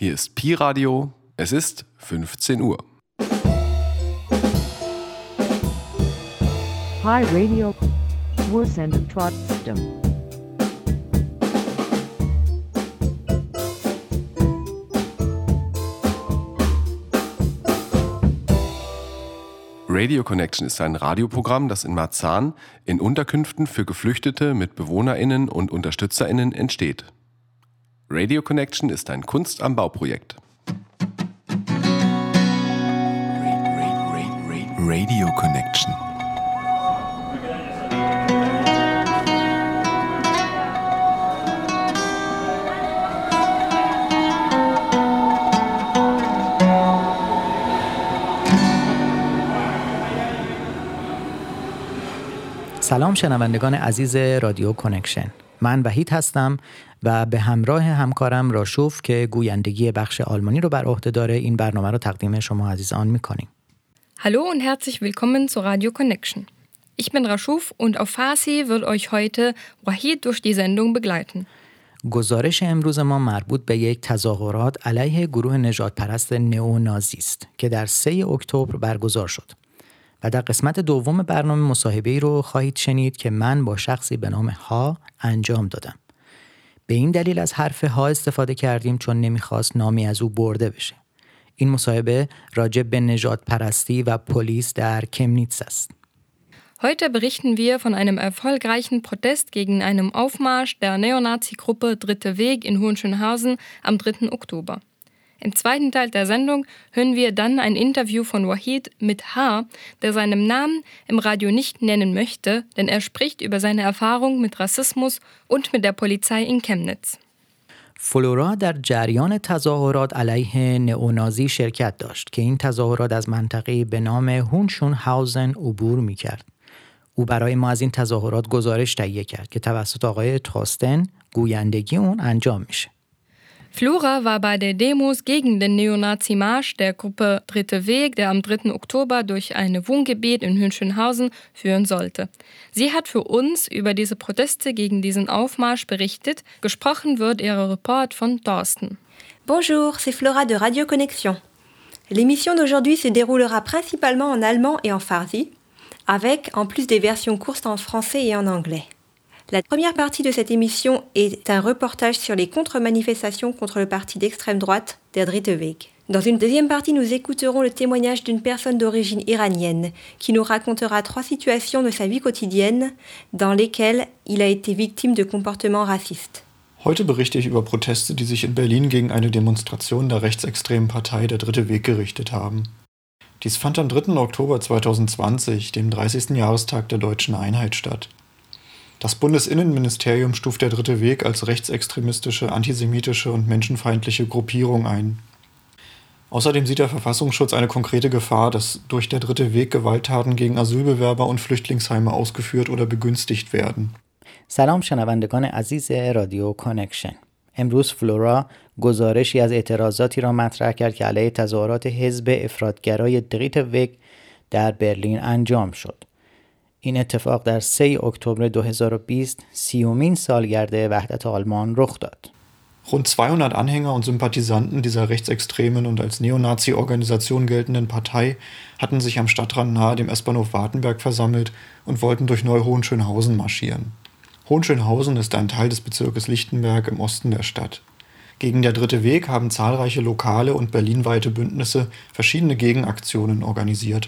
Hier ist Pi Radio. Es ist 15 Uhr. Pi Radio. Wir senden trotzdem. Radio Connection ist ein Radioprogramm, das in Marzahn in Unterkünften für Geflüchtete mit BewohnerInnen und UnterstützerInnen entsteht. Radio Connection ist ein Kunst am Bau-Projekt. Radio Connection. سلام شنوندگان عزیز رادیو کانکشن. من وحید هستم و به همراه همکارم راشوف که گویندگی بخش آلمانی رو بر عهده داره این برنامه رو تقدیم شما عزیزان می‌کنیم. Hallo und herzlich willkommen zur Radio Connection. Ich bin Rashuf und auf Farsi wird euch heute Wahid durch die Sendung begleiten. گزارش امروز ما مربوط به یک تظاهرات علیه گروه نژادپرست نئونازی است که در 3 اکتبر برگزار شد. و در قسمت دوم برنامه مصاحبه‌ای رو خواهید شنید که من با شخصی به نام ها انجام دادم. به این دلیل از حرف ها استفاده کردیم چون نمیخواست نامی از او برده بشه. این مصاحبه راجع به نژادپرستی و پلیس در کمنیتس است. Heute berichten wir von einem erfolgreichen Protest gegen einen Aufmarsch der Neonazi-Gruppe Dritte Weg in Hohenschönhausen am 3. Oktober. Im zweiten Teil der Sendung hören wir dann ein Interview von Wahid mit H., der seinen Namen im Radio nicht nennen möchte, denn er spricht über seine Erfahrung mit Rassismus und mit der Polizei in Chemnitz. فلورا در جریان تظاهرات علیه نئونازی شرکت داشت که این تظاهرات از منطقه‌ای به نام هونشونهاوزن عبور می‌کرد. او برای ما از این تظاهرات گزارش تهیه کرد که توسط آقای تراستن گویندگی اون انجام میشه. Flora war bei der Demos gegen den Neonazi-Marsch der Gruppe Dritte Weg, der am 3. Oktober durch ein Wohngebiet in Hohenschönhausen führen sollte. Sie hat für uns über diese Proteste gegen diesen Aufmarsch berichtet. Gesprochen wird ihr Report von Thorsten. Bonjour, c'est Flora de Radio Connexion. L'émission d'aujourd'hui se déroulera principalement en allemand et en farsi, avec en plus des versions courtes en français et en anglais. La première partie de cette émission est un reportage sur les contre-manifestations contre le parti d'extrême droite, der Dritte Weg. Dans une deuxième partie, nous écouterons le témoignage d'une personne d'origine iranienne qui nous racontera 3 situations de sa vie quotidienne dans lesquelles il a été victime de comportements racistes. Heute berichte ich über Proteste, die sich in Berlin gegen eine Demonstration der rechtsextremen Partei der Dritte Weg gerichtet haben. Dies fand am 3. Oktober 2020, dem 30. Jahrestag der Deutschen Einheit, statt. Das Bundesinnenministerium stuft der Dritte Weg als rechtsextremistische, antisemitische und menschenfeindliche Gruppierung ein. Außerdem sieht der Verfassungsschutz eine konkrete Gefahr, dass durch der Dritte Weg Gewalttaten gegen Asylbewerber und Flüchtlingsheime ausgeführt oder begünstigt werden. سلام شنوندگان عزیز رادیو کانکشن. امروز فلورا گزارشی از اعتراضاتی را مطرح کرد که علیه تظاهرات حزب افراطگرای دریت وگ در برلین انجام شد. این اتفاق در 3 اکتبر 2020 30مین سالگرد وحدت آلمان رخ داد. Rund 200 Anhänger und Sympathisanten dieser rechtsextremen und als Neonazi-Organisation geltenden Partei hatten sich am Stadtrand nahe dem S-Bahnhof Wartenberg versammelt und wollten durch Neu-Hohenschönhausen marschieren. Hohenschönhausen ist ein Teil des Bezirkes Lichtenberg im Osten der Stadt. Gegen der Dritte Weg haben zahlreiche lokale und berlinweite Bündnisse verschiedene Gegenaktionen organisiert.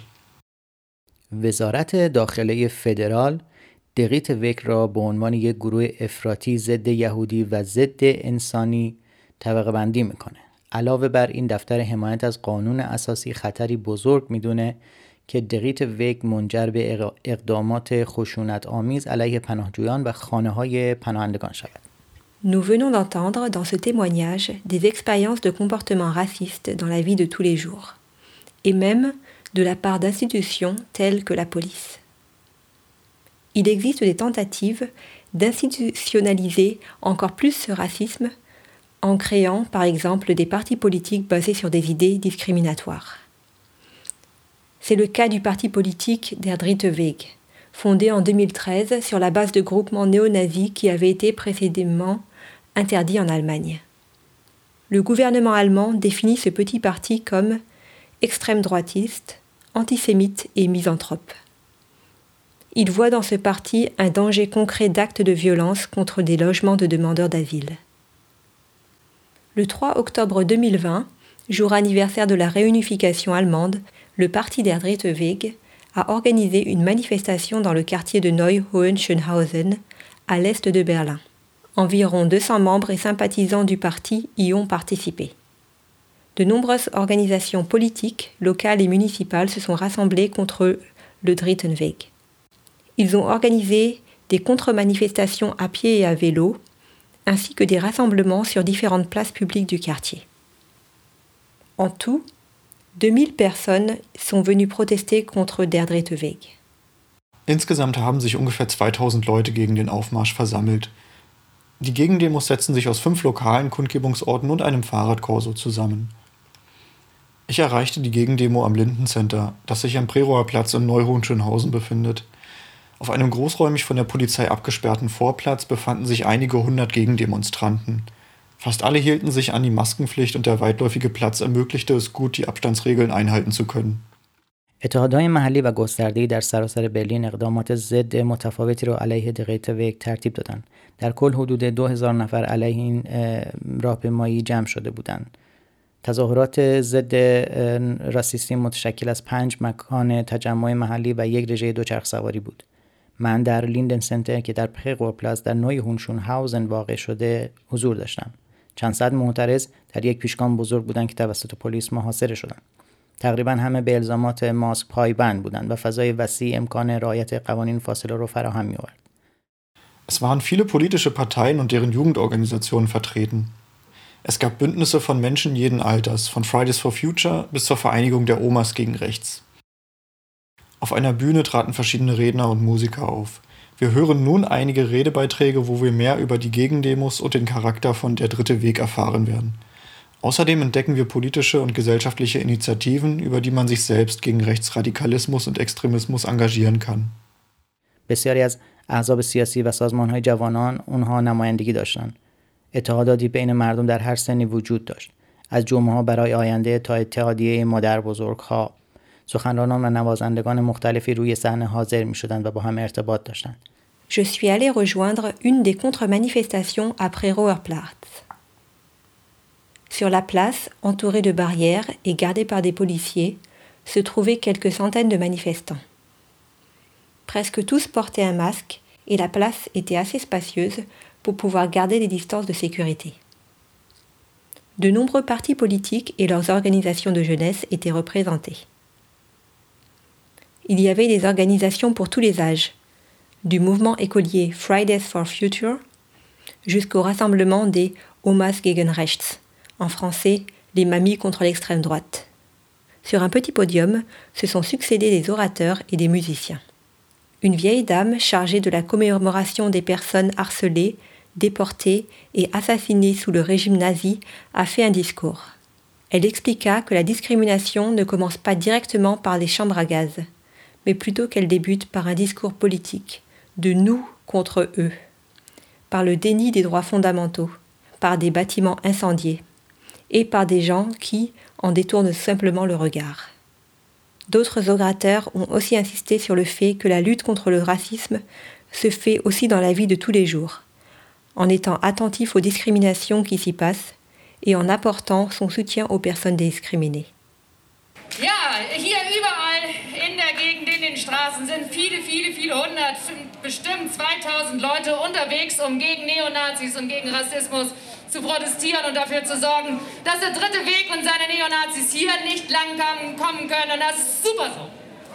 وزارت داخله فدرال دریت وگ را به عنوان یک گروه افراطی ضد یهودی و ضد انسانی طبقه بندی میکنه. علاوه بر این دفتر حمایت از قانون اساسی خطری بزرگ میدونه که دریت وگ منجر به اقدامات خشونت آمیز علیه پناهجویان و خانه‌های پناهندگان شود. Nous venons d'entendre dans ce témoignage des expériences de comportements racistes dans la vie de tous les jours, et même de la part d'institutions telles que la police. Il existe des tentatives d'institutionnaliser encore plus ce racisme en créant, par exemple, des partis politiques basés sur des idées discriminatoires. C'est le cas du parti politique der Dritte Weg, fondé en 2013 sur la base de groupements néo-nazis qui avaient été précédemment interdits en Allemagne. le gouvernement allemand définit ce petit parti comme extrême droitiste, antisémite et misanthrope. Il voit dans ce parti un danger concret d'actes de violence contre des logements de demandeurs d'asile. Le 3 octobre 2020, jour anniversaire de la réunification allemande, le parti der Dritte Weg a organisé une manifestation dans le quartier de Neu-Hohenschönhausen, à l'est de Berlin. Environ 200 membres et sympathisants du parti y ont participé. De nombreuses organisations politiques, locales et municipales se sont rassemblées contre le Dritten Weg. Ils ont organisé des contre-manifestations à pied et à vélo, ainsi que des rassemblements sur différentes places publiques du quartier. En tout, 2000 personnes sont venues protester contre der Dritte Weg. Insgesamt haben sich ungefähr 2000 Leute gegen den Aufmarsch versammelt. Die Gegendemos setzen sich aus 5 lokalen Kundgebungsorten und einem Fahrradkorso zusammen. Ich erreichte die Gegendemo am Lindencenter, das sich am Prerower Platz in Neu-Hohenschönhausen befindet. Auf einem großräumig von der Polizei abgesperrten Vorplatz befanden sich einige 100 Gegendemonstranten. Fast alle hielten sich an die Maskenpflicht und der weitläufige Platz ermöglichte es gut, die Abstandsregeln einhalten zu können. اتحادهای محلی و گسترده‌ای در سراسر برلین اقدامات ضد متفاوتی را علیه درایت ویگ ترتیب دادند. در کل حدود 2000 نفر علیه این راهپیمایی جمع شده بودند. تظاهرات ضد راسیستی متشکل از 5 مکان تجمع محلی و یک رژه دوچرخ سواری بود. من در لیندن سنتر که در پرهور پلاس در نوی هونشونهاوزن واقع شده حضور داشتم. چند صد معترض در یک پیشگام بزرگ بودند که توسط پلیس محاصره شدند. تقریبا همه به الزامات ماسک پایبند بودند و فضای وسیع امکان رعایت قوانین فاصله را فراهم می‌آورد. Es waren viele politische Parteien und deren Jugendorganisationen vertreten. Es gab Bündnisse von Menschen jeden Alters, von Fridays for Future bis zur Vereinigung der Omas gegen Rechts. Auf einer Bühne traten verschiedene Redner und Musiker auf. Wir hören nun einige Redebeiträge, wo wir mehr über die Gegendemos und den Charakter von der Dritte Weg erfahren werden. Außerdem entdecken wir politische und gesellschaftliche Initiativen, über die man sich selbst gegen Rechtsradikalismus und Extremismus engagieren kann. بسیاری از احزاب سیاسی و سازمان‌های جوانان اونها نمایندگی داشتند. اتحاداتی بین مردم در هر سنی وجود داشت. از جمعه‌ها برای آینده تا اتحادیه مادربزرگ‌ها، سخنرانان و نوازندگان مختلفی روی صحنه حاضر می‌شدند و با هم ارتباط داشتند. Je suis allée rejoindre une des contre-manifestations à Prerauer Platz. Sur la place, entourée de barrières et gardée par des policiers, se trouvaient quelques centaines de manifestants. Presque tous portaient un masque et la place était assez spacieuse pour pouvoir garder des distances de sécurité. De nombreux partis politiques et leurs organisations de jeunesse étaient représentés. Il y avait des organisations pour tous les âges, du mouvement écolier Fridays for Future jusqu'au rassemblement des Omas gegen Rechts, en français les mamies contre l'extrême droite. Sur un petit podium se sont succédés des orateurs et des musiciens. Une vieille dame chargée de la commémoration des personnes harcelées, déportées et assassinées sous le régime nazi a fait un discours. Elle expliqua que la discrimination ne commence pas directement par les chambres à gaz, mais plutôt qu'elle débute par un discours politique, de nous contre eux, par le déni des droits fondamentaux, par des bâtiments incendiés, et par des gens qui en détournent simplement le regard. D'autres orateurs ont aussi insisté sur le fait que la lutte contre le racisme se fait aussi dans la vie de tous les jours, en étant attentif aux discriminations qui s'y passent et en apportant son soutien aux personnes discriminées. Ja, hier überall in der Gegend, in den Straßen sind viele hundert, bestimmt 2000 Leute unterwegs, um gegen Neonazis und gegen Rassismus zu protestieren und dafür zu sorgen, dass der Dritte Weg und seine Neonazis hier nicht lang kommen können. Und das ist super so.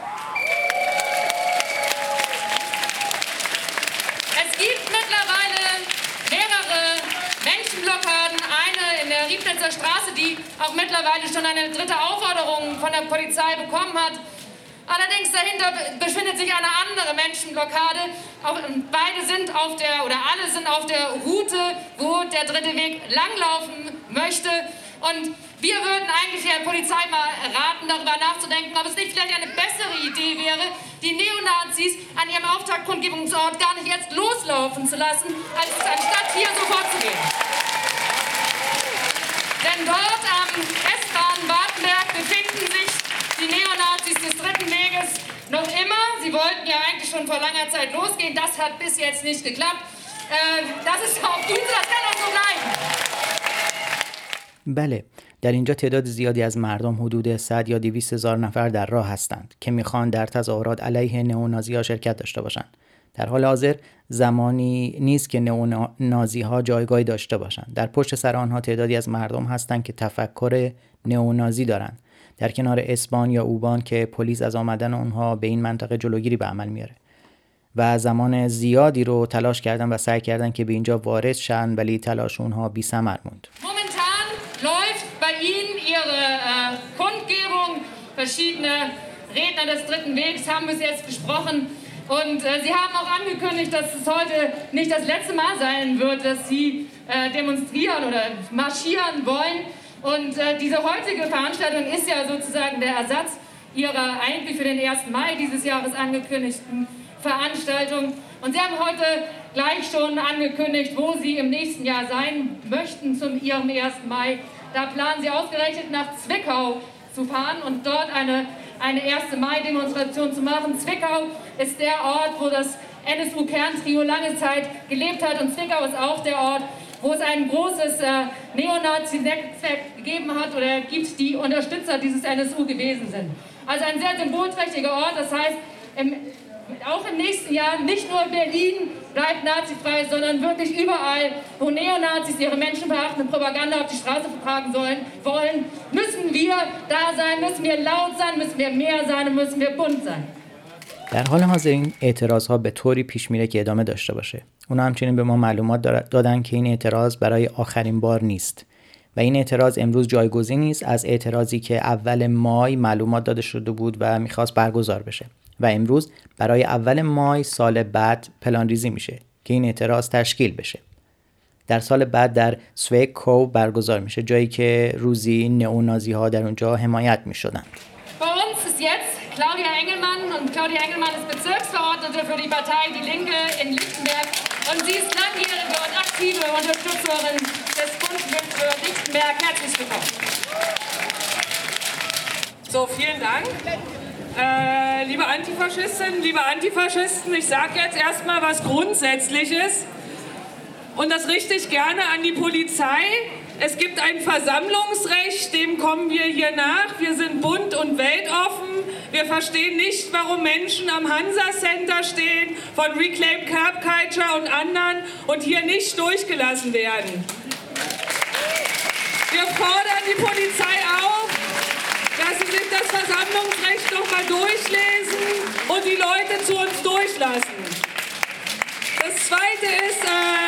Es gibt mittlerweile mehrere Menschenblockaden, eine in der Riebnitzer Straße, die auch mittlerweile schon eine dritte Aufforderung von der Polizei bekommen hat. Allerdings dahinter befindet sich eine andere Menschenblockade. Beide sind alle sind auf der Route, wo der Dritte Weg langlaufen möchte. Und wir würden eigentlich der Polizei mal raten, darüber nachzudenken, ob es nicht vielleicht eine bessere Idee wäre, die Neonazis an ihrem Auftaktkundgebungsort gar nicht jetzt loslaufen zu lassen, anstatt hier so vorzugehen. Denn dort am S-Bahn Wartenberg befinden sich die Neonazis des Dritten Weges noch immer. Sie wollten ja eigentlich schon vor langer Zeit losgehen. Das hat bis jetzt nicht geklappt. Das ist auch gut, das kann auch so bleiben. بله، در اینجا تعداد زیادی از مردم حدود 100 یا 200 هزار نفر در راه هستند که میخوان در تظاهرات علیه نئونازی‌ها شرکت داشته باشند. در حال حاضر زمانی نیست که نئونازی‌ها جایگاهی داشته باشند. در پشت سر آنها تعدادی از مردم هستند که تفکر نئونازی دارند. در کنار اسبان یا اوبان که پلیس از آمدن آنها به این منطقه جلوگیری به عمل میاره. و زمان زیادی رو تلاش کردن و سعی کردن که به اینجا وارد شن، ولی تلاش اونها بی‌ثمر موند. Momentan läuft bei Ihnen Ihre Kundgebung. Verschiedene Redner des Dritten Wegs haben bis jetzt gesprochen. Und Sie haben auch angekündigt, dass es heute nicht das letzte Mal sein wird, dass Sie demonstrieren oder marschieren wollen. Und diese heutige Veranstaltung ist ja sozusagen der Ersatz Ihrer eigentlich für den 1. Mai dieses Jahres angekündigten Veranstaltung. Und Sie haben heute gleich schon angekündigt, wo Sie im nächsten Jahr sein möchten zum Ihrem 1. Mai. Da planen Sie ausgerechnet nach Zwickau zu fahren und dort eine 1. Mai-Demonstration zu machen. Zwickau ist der Ort, wo das NSU-Kerntrio lange Zeit gelebt hat. Und Zwickau ist auch der Ort, wo es ein großes Neonazi-Netzwerk gegeben hat oder gibt, die Unterstützer dieses NSU gewesen sind. Also ein sehr symbolträchtiger Ort. Das heißt, auch im nächsten Jahr nicht nur Berlin bleibt nazifrei, sondern wirklich überall, wo Neonazis ihre menschenverachtende Propaganda auf die Straße tragen wollen, müssen wir da sein, müssen wir laut sein, müssen wir mehr sein und müssen wir bunt sein. در حال حاضر این اعتراضها به طوری پیش میره که ادامه داشته باشه. اونا همچنین به ما معلومات دادن که این اعتراض برای آخرین بار نیست و این اعتراض امروز جایگزین نیست از اعتراضی که اول مای معلومات داده شده بود و میخواست برگزار بشه و امروز برای اول مای سال بعد پلان ریزی میشه که این اعتراض تشکیل بشه. در سال بعد در سویکو برگزار میشه، جایی که روزی نئونازی ها در اونجا حمایت میشدن. Bei uns ist jetzt Claudia Engelmann und Claudia Engelmann ist Bezirksverordnete für die Partei Die Linke in Lichtenberg und sie ist langjährige und aktive Unterstützerin des Bundesbündnisses für Lichtenberg. Herzlich willkommen. So, vielen Dank. Liebe Antifaschistinnen, liebe Antifaschisten, ich sage jetzt erstmal was Grundsätzliches und das richte ich gerne an die Polizei. Es gibt ein Versammlungsrecht, dem kommen wir hier nach. Wir sind bunt und weltoffen. Wir verstehen nicht, warum Menschen am Hansa Center stehen, von Reclaim Curb Culture und anderen und hier nicht durchgelassen werden. Wir fordern die Polizei auf, dass sie sich das Versammlungsrecht noch mal durchlesen und die Leute zu uns durchlassen. Das Zweite ist,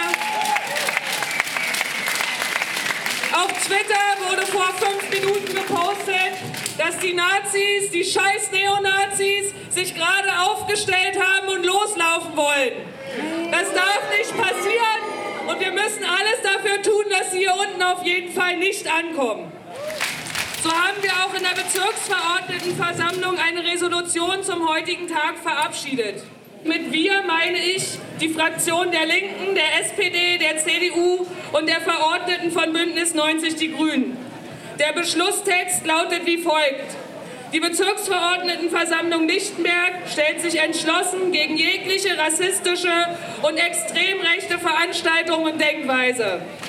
auf Twitter wurde vor 5 Minuten gepostet, dass die Nazis, die scheiß Neonazis, sich gerade aufgestellt haben und loslaufen wollen. Das darf nicht passieren und wir müssen alles dafür tun, dass sie hier unten auf jeden Fall nicht ankommen. So haben wir auch in der Bezirksverordnetenversammlung eine Resolution zum heutigen Tag verabschiedet. Mit wir meine ich die Fraktion der Linken, der SPD, der CDU und der Verordneten von Bündnis 90 Die Grünen. Der Beschlusstext lautet wie folgt. Die Bezirksverordnetenversammlung Lichtenberg stellt sich entschlossen gegen jegliche rassistische und extrem rechte Veranstaltung und Denkweise.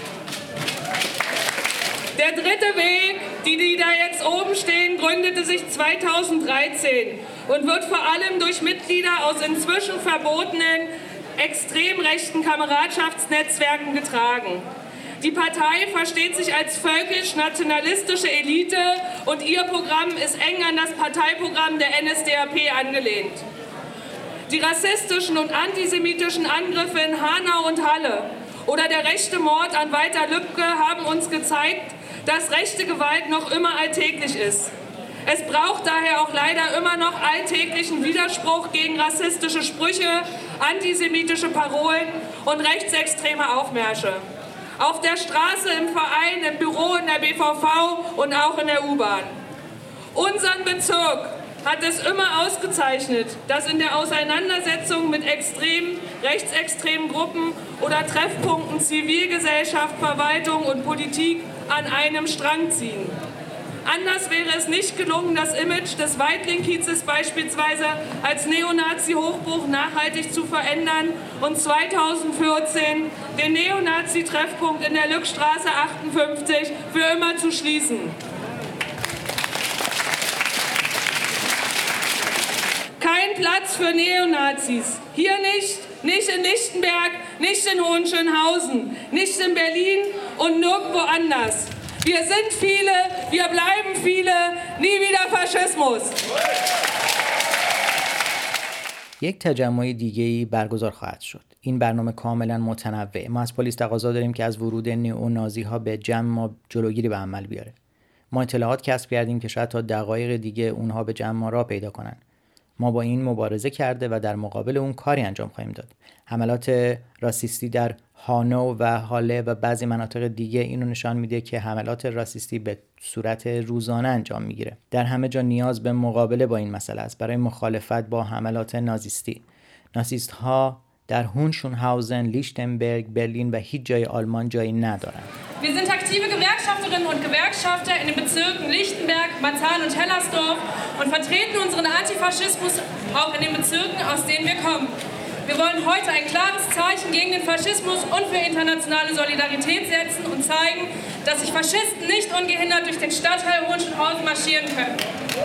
Der Dritte Weg, die da jetzt oben stehen, gründete sich 2013 und wird vor allem durch Mitglieder aus inzwischen verbotenen extrem rechten Kameradschaftsnetzwerken getragen. Die Partei versteht sich als völkisch-nationalistische Elite und ihr Programm ist eng an das Parteiprogramm der NSDAP angelehnt. Die rassistischen und antisemitischen Angriffe in Hanau und Halle oder der rechte Mord an Walter Lübcke haben uns gezeigt, dass rechte Gewalt noch immer alltäglich ist. Es braucht daher auch leider immer noch alltäglichen Widerspruch gegen rassistische Sprüche, antisemitische Parolen und rechtsextreme Aufmärsche. Auf der Straße, im Verein, im Büro, in der BVV und auch in der U-Bahn. Unseren Bezirk hat es immer ausgezeichnet, dass in der Auseinandersetzung mit rechtsextremen Gruppen oder Treffpunkten Zivilgesellschaft, Verwaltung und Politik an einem Strang ziehen. Anders wäre es nicht gelungen, das Image des Weitling-Kiezes beispielsweise als Neonazi-Hochburg nachhaltig zu verändern und 2014 den Neonazi-Treffpunkt in der Lückstraße 58 für immer zu schließen. Kein Platz für Neonazis. Hier nicht, nicht in Lichtenberg, nicht in Hohenschönhausen, nicht in Berlin und nirgendwo anders. Wir sind viele, wir bleiben viele, nie wieder Faschismus. یک تجمع دیگه‌ای برگزار خواهد شد. این برنامه کاملا متنوع. ما از پلیس تقاضا داریم که از ورود نئونازی‌ها به جمع جلوگیری به عمل بیاره. ما اطلاعات کسب کردیم که شاید تا دقایق دیگه اونها به جمع راه پیدا کنن. ما با این مبارزه کرده و در مقابل اون کاری انجام خواهیم داد. حملات راسیستی در هانو و هاله و بعضی مناطق دیگه اینو نشان میده که حملات راسیستی به صورت روزانه انجام میگیره. در همه جا نیاز به مقابله با این مسئله است برای مخالفت با حملات نازیستی. نازیست ها در هونشونهاوزن، لیشتنبرگ، برلین و هیچ جای آلمان جایی ندارند. Wir sind aktive Gewerkschafterinnen und Gewerkschafter in den Bezirken Lichtenberg, Marzahn und Hellersdorf und vertreten unseren Antifaschismus auch in den Bezirken, aus denen wir kommen. Wir wollen heute ein klares Zeichen gegen den Faschismus und für internationale Solidarität setzen und zeigen, dass sich Faschisten nicht ungehindert durch den Stadtteil Hohenschönhausen marschieren können.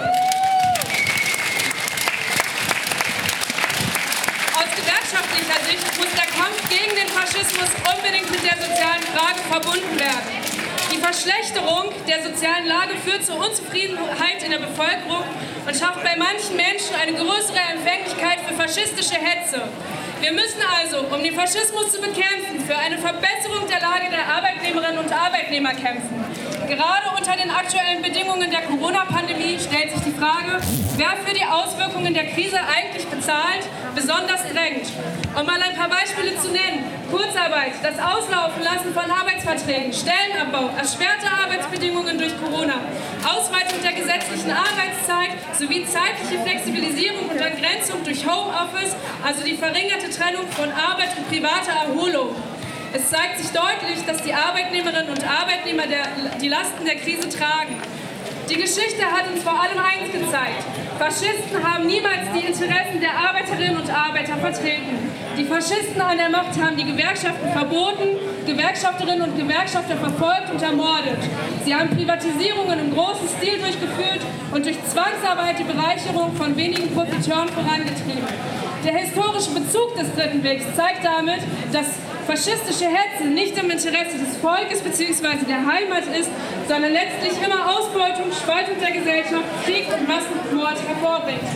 Aus gewerkschaftlicher Sicht muss der Kampf gegen den Faschismus unbedingt mit der sozialen Frage verbunden werden. Die Verschlechterung der sozialen Lage führt zur Unzufriedenheit in der Bevölkerung und schafft bei manchen Menschen eine größere Empfänglichkeit für faschistische Hetze. Wir müssen also, um den Faschismus zu bekämpfen, für eine Verbesserung der Lage der Arbeitnehmerinnen und Arbeitnehmer kämpfen. Gerade unter den aktuellen Bedingungen der Corona-Pandemie stellt sich die Frage, wer für die Auswirkungen der Krise eigentlich bezahlt, besonders drängt. Um mal ein paar Beispiele zu nennen: Kurzarbeit, das Auslaufen lassen von Arbeitsverträgen, Stellenabbau, erschwerte Arbeitsbedingungen durch Corona, Ausweitung der gesetzlichen Arbeitszeit sowie zeitliche Flexibilisierung und Entgrenzung durch Homeoffice, also die verringerte Trennung von Arbeit und privater Erholung. Es zeigt sich deutlich, dass die Arbeitnehmerinnen und Arbeitnehmer die Lasten der Krise tragen. Die Geschichte hat uns vor allem eins gezeigt: Faschisten haben niemals die Interessen der Arbeiterinnen und Arbeiter vertreten. Die Faschisten an der Macht haben die Gewerkschaften verboten, Gewerkschafterinnen und Gewerkschafter verfolgt und ermordet. Sie haben Privatisierungen im großen Stil durchgeführt und durch Zwangsarbeit die Bereicherung von wenigen Profiteuren vorangetrieben. Der historische Bezug des Dritten Wegs zeigt damit, dass faschistische Hetze nicht im Interesse des Volkes bzw. der Heimat ist, sondern letztlich immer Ausbeutung, Spaltung der Gesellschaft, Krieg und Massenmord hervorbringt.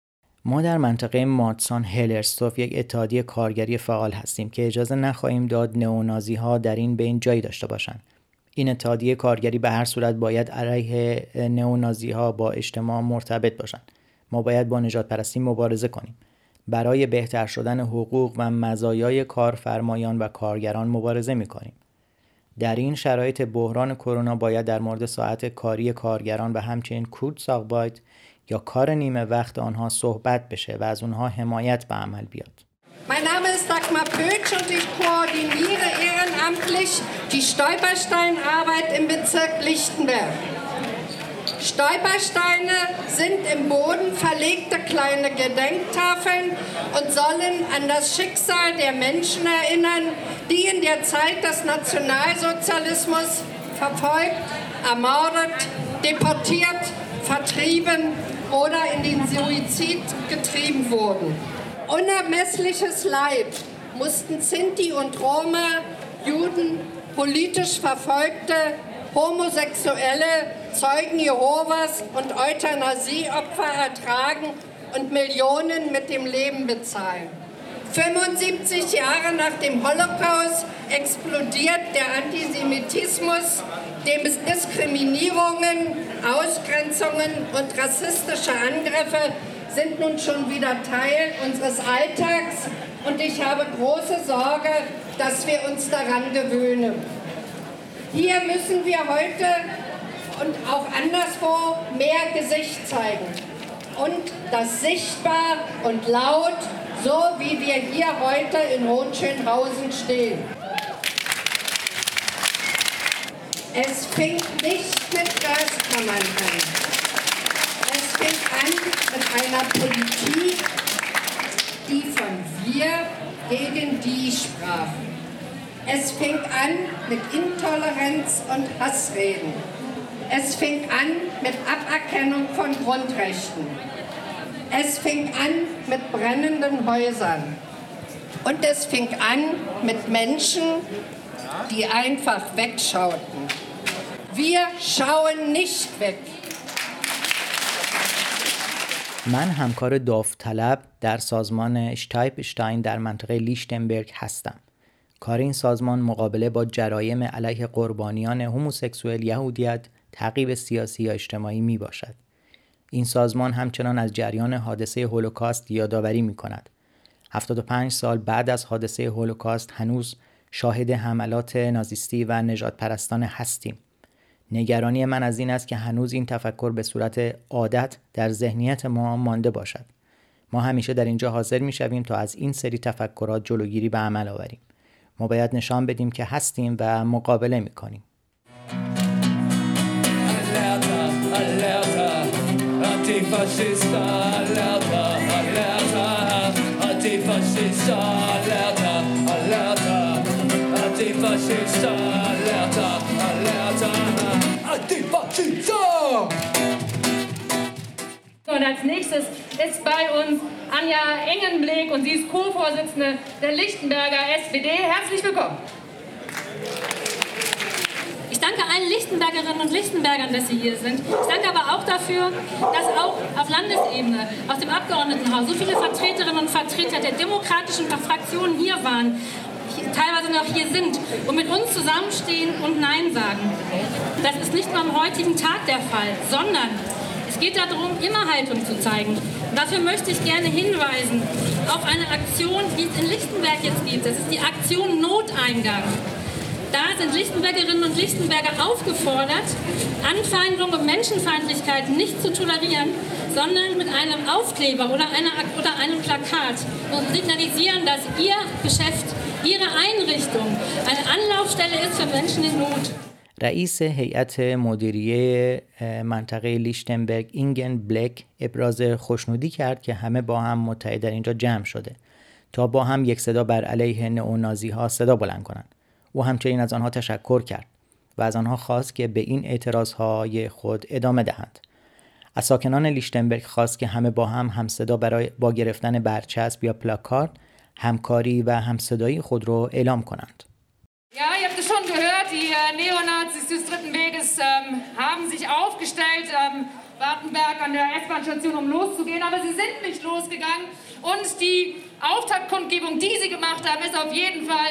ما در منطقه مارتسان هلرستوف یک اتحادیه کارگری فعال هستیم که اجازه نخواهیم داد نئونازی ها در این بین جایی داشته باشند. این اتحادیه کارگری به هر صورت باید علیه نئونازی ها با اجتماع مرتبط باشند. ما باید با نژاد پرستی مبارزه کنیم. برای بهتر شدن حقوق و مزایای کارفرمایان و کارگران مبارزه می‌کنیم. در این شرایط بحران کرونا باید در مورد ساعت کاری کارگران و همچنین کورتساغبایت یا کار نیمه وقت آنها صحبت بشه و از اونها حمایت به عمل بیاد. Mein Name ist Dagmar Pötsch und ich koordiniere ehrenamtlich die Stolpersteinarbeit im Bezirk Lichtenberg. Stolpersteine sind im Boden verlegte kleine Gedenktafeln und sollen an das Schicksal der Menschen erinnern, die in der Zeit des Nationalsozialismus verfolgt, ermordet, deportiert, vertrieben oder in den Suizid getrieben wurden. Unermessliches Leid mussten Sinti und Roma, Juden, politisch Verfolgte, Homosexuelle, Zeugen Jehovas und Euthanasieopfer ertragen und Millionen mit dem Leben bezahlen. 75 Jahre nach dem Holocaust explodiert der Antisemitismus, dem Diskriminierungen, Ausgrenzungen und rassistische Angriffe sind nun schon wieder Teil unseres Alltags und ich habe große Sorge, dass wir uns daran gewöhnen. Hier müssen wir heute und auch anderswo mehr Gesicht zeigen und das sichtbar und laut, so wie wir hier heute in Hohenschönhausen stehen. Es fing nicht mit Gaskammern an. Es fing an mit einer Politik, die von wir gegen die sprach. Es fing an mit Intoleranz und Hassreden. Es fing an mit Aberkennung von Grundrechten. Es fing an mit brennenden Häusern. Und es fing an mit Menschen, die einfach wegschauten. Wir schauen nicht weg. من همکار داوطلب در سازمان اشتایپشتاین در منطقه لیشتنبرگ هستم. کار این سازمان مقابله با جرایم علیه قربانیان هوموسکسوئل، یهودیت، تعقیب سیاسی یا اجتماعی می باشد. این سازمان همچنان از جریان حادثه هولوکاست یادآوری می کند. 75 سال بعد از حادثه هولوکاست هنوز شاهد حملات نازیستی و نژادپرستان هستیم. نگرانی من از این است که هنوز این تفکر به صورت عادت در ذهنیت ما مانده باشد. ما همیشه در اینجا حاضر می شویم تا از این سری تفکرات جلوگیری به عمل آوریم. ما باید نشان بدیم که هستیم و مقابله می کنیم. Und als nächstes ist bei uns Anja Engenblick und sie ist Co-Vorsitzende der Lichtenberger SPD. Herzlich willkommen. Ich danke allen Lichtenbergerinnen und Lichtenbergern, dass sie hier sind. Ich danke aber auch dafür, dass auch auf Landesebene, aus dem Abgeordnetenhaus, so viele Vertreterinnen und Vertreter der demokratischen Fraktionen hier waren, teilweise noch hier sind und mit uns zusammenstehen und Nein sagen. Das ist nicht nur am heutigen Tag der Fall, sondern es geht darum, immer Haltung zu zeigen. Und dafür möchte ich gerne hinweisen auf eine Aktion, die es in Lichtenberg jetzt gibt. Das ist die Aktion Noteingang. Da sind Lichtenbergerinnen und Lichtenberger aufgefordert, Anfeindungen und Menschenfeindlichkeit nicht zu tolerieren, sondern mit einem Aufkleber oder einem Plakat und signalisieren, dass ihr Geschäft, ihre Einrichtung eine Anlaufstelle ist für Menschen in Not. رئیس هیئت مدیریه منطقه لیشتنبرگ اینگن بلک ابراز خوشنودی کرد که همه با هم متحد در اینجا جمع شده تا با هم یک صدا بر علیه نئونازی ها صدا بلند کنند. او همچنین از آنها تشکر کرد و از آنها خواست که به این اعتراضهای خود ادامه دهند. از ساکنان لیشتنبرگ خواست که همه با هم صدا برای با گرفتن برچسب یا پلاکارد همکاری و همصدایی خود را اعلام کنند. Ja, ihr habt es schon gehört, die Neonazis des Dritten Weges haben sich aufgestellt, Wartenberg an der S-Bahn-Station, um loszugehen, aber sie sind nicht losgegangen und die Auftaktkundgebung, die sie gemacht haben, ist auf jeden Fall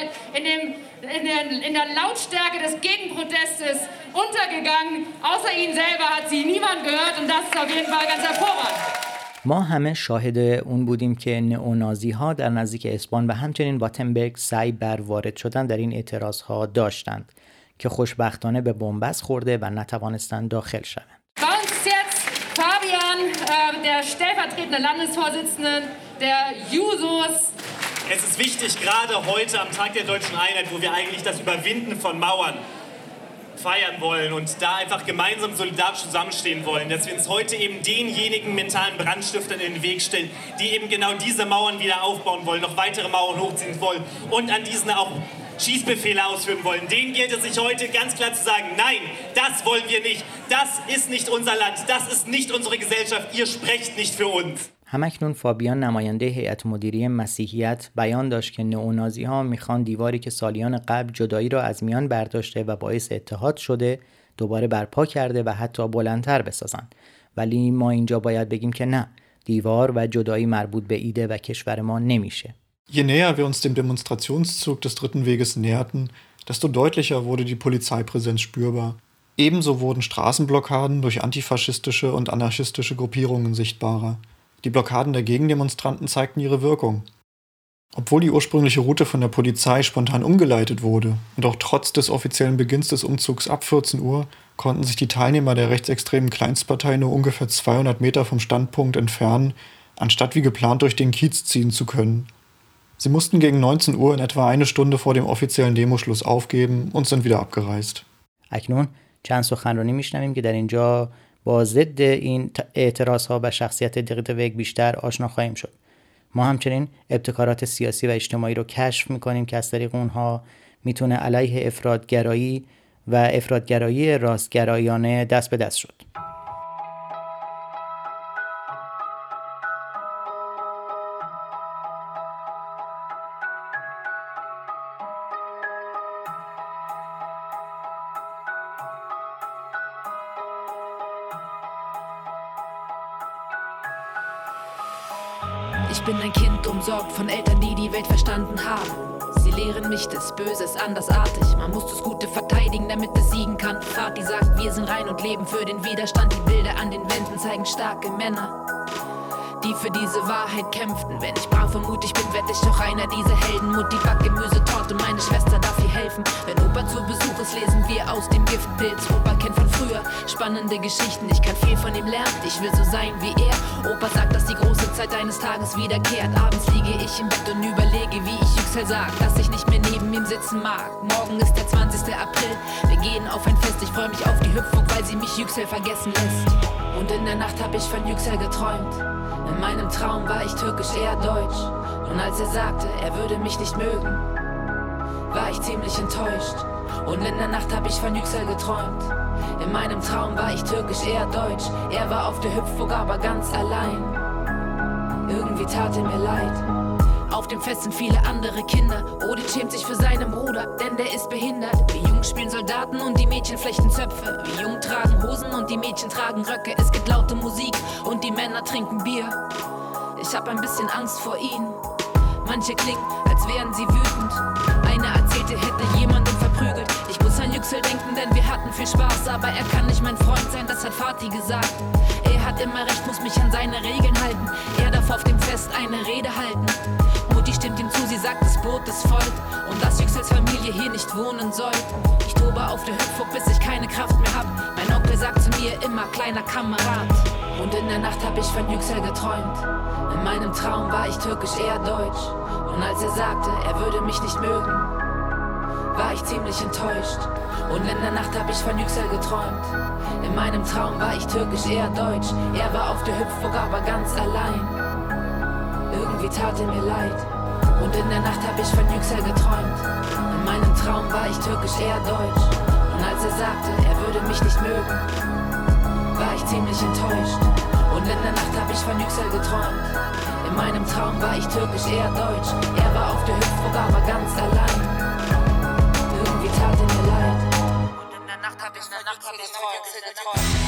in der Lautstärke des Gegenprotestes untergegangen. Außer ihnen selber hat sie niemand gehört und das ist auf jeden Fall ganz hervorragend. ما همه شاهد اون بودیم که نئونازی ها در نزدیک اسبان و همچنین واتنبرگ سعی بر وارد شدن در این اعتراض ها داشتند که خوشبختانه به بنبست خورده و نتوانستند داخل شوند. Bei uns ist jetzt Fabian, der stellvertretende Landesvorsitzende der Jusos. Es ist wichtig, gerade heute am Tag der Deutschen Einheit, wo wir eigentlich das Überwinden von Mauern feiern wollen und da einfach gemeinsam solidarisch zusammenstehen wollen, dass wir uns heute eben denjenigen mentalen Brandstiftern in den Weg stellen, die eben genau diese Mauern wieder aufbauen wollen, noch weitere Mauern hochziehen wollen und an diesen auch Schießbefehle ausführen wollen. Denen gilt es sich heute ganz klar zu sagen, nein, das wollen wir nicht, das ist nicht unser Land, das ist nicht unsere Gesellschaft, ihr sprecht nicht für uns. همکنون فابیان نماینده هیئت مدیره مسیحیت بیان داشت که نئونازی ها میخوان دیواری که سالیان قبل جدایی را از میان برداشته و باعث اتحاد شده دوباره برپا کرده و حتی بلندتر بسازند. ولی ما اینجا باید بگیم که نه، دیوار و جدایی مربوط به ایده و کشور ما نمیشه. Je näher wir uns dem Demonstrationszug des Dritten Weges näherten, desto deutlicher wurde die Polizeipräsenz spürbar. Ebenso wurden Straßenblockaden durch antifaschistische und anarchistische Gruppierungen sichtbarer. Die Blockaden der Gegendemonstranten zeigten ihre Wirkung. Obwohl die ursprüngliche Route von der Polizei spontan umgeleitet wurde und auch trotz des offiziellen Beginns des Umzugs ab 14 Uhr, konnten sich die Teilnehmer der rechtsextremen Kleinstpartei nur ungefähr 200 Meter vom Standpunkt entfernen, anstatt wie geplant durch den Kiez ziehen zu können. Sie mussten gegen 19 Uhr in etwa eine Stunde vor dem offiziellen Demoschluss aufgeben und sind wieder abgereist. اکنون چند سخنرانی میشنویم که در اینجا با ضد این اعتراضها به شخصیت دریتویگ بیشتر آشنا خواهیم شد. ما همچنین ابتکارات سیاسی و اجتماعی رو کشف میکنیم که از طریق اونها میتونه علیه افراطگرایی و افراطگرایی راستگرایانه دست به دست شد. Ich bin ein Kind, umsorgt von Eltern, die die Welt verstanden haben. Sie lehren mich des Böses andersartig. Man muss das Gute verteidigen, damit es siegen kann. Vati sagt, wir sind rein und leben für den Widerstand. Die Bilder an den Wänden zeigen starke Männer, die für diese Wahrheit kämpften. Wenn ich brav und mutig bin, werd ich auch einer dieser Helden. Mutti backt Gemüsetorte, meine Schwester darf ihr helfen. Wenn Opa zu Besuch ist, lesen wir aus dem Giftpilz. Opa kennt von früher spannende Geschichten. Ich kann viel von ihm lernen, ich will so sein wie er. Opa sagt, dass die große Zeit eines Tages wiederkehrt. Abends liege ich im Bett und überlege, wie ich Yüksel sag, dass ich nicht mehr neben ihm sitzen mag. Morgen ist der 20. April, wir gehen auf ein Fest. Ich freue mich auf die Hüpfung, weil sie mich Yüksel vergessen lässt. Und in der Nacht hab ich von Yüksel geträumt. In meinem Traum war ich türkisch, eher deutsch. Und als er sagte, er würde mich nicht mögen, war ich ziemlich enttäuscht. Und in der Nacht hab ich von Yüksel geträumt. In meinem Traum war ich türkisch, eher deutsch. Er war auf der Hüpfburg, aber ganz allein. Irgendwie tat er mir leid. Auf dem Fest sind viele andere Kinder. Odin schämt sich für seinen Bruder, denn der ist behindert. Wir Jungs spielen Soldaten und die Mädchen flechten Zöpfe. Wir Jungen tragen Hosen und die Mädchen tragen Röcke. Es gibt laute Musik und die Männer trinken Bier. Ich hab ein bisschen Angst vor ihnen. Manche klingen, als wären sie wütend. Einer erzählte, hätte jemanden verprügelt. Ich muss an Yüksel denken, denn wir hatten viel Spaß. Aber er kann nicht mein Freund sein, das hat Vati gesagt. Er hat immer recht, muss mich an seine Regeln halten. Er darf auf dem Fest eine Rede halten. Mutti stimmt ihm zu, sie sagt, das Boot ist voll und dass Yüksels Familie hier nicht wohnen soll. Ich tobe auf der Hüpfburg, bis ich keine Kraft mehr hab. Mein Onkel sagt zu mir immer, kleiner Kamerad. Und in der Nacht hab ich von Yüksel geträumt. In meinem Traum war ich türkisch, eher deutsch. Und als er sagte, er würde mich nicht mögen, war ich ziemlich enttäuscht. Und in der Nacht hab ich von Yüksel geträumt. In meinem Traum war ich türkisch, eher deutsch. Er war auf der Hüpfburg, aber ganz allein. Irgendwie tat er mir leid. Und in der Nacht hab ich von Yüksel geträumt. In meinem Traum war ich türkisch, eher deutsch. Und als er sagte, er würde mich nicht mögen, war ich ziemlich enttäuscht. Und in der Nacht hab ich von Yüksel geträumt. In meinem Traum war ich türkisch, eher deutsch. Er war auf der Hüpfburg, aber ganz allein. Irgendwie tat er mir leid. Und in der Nacht hab ich von Yüksel geträumt.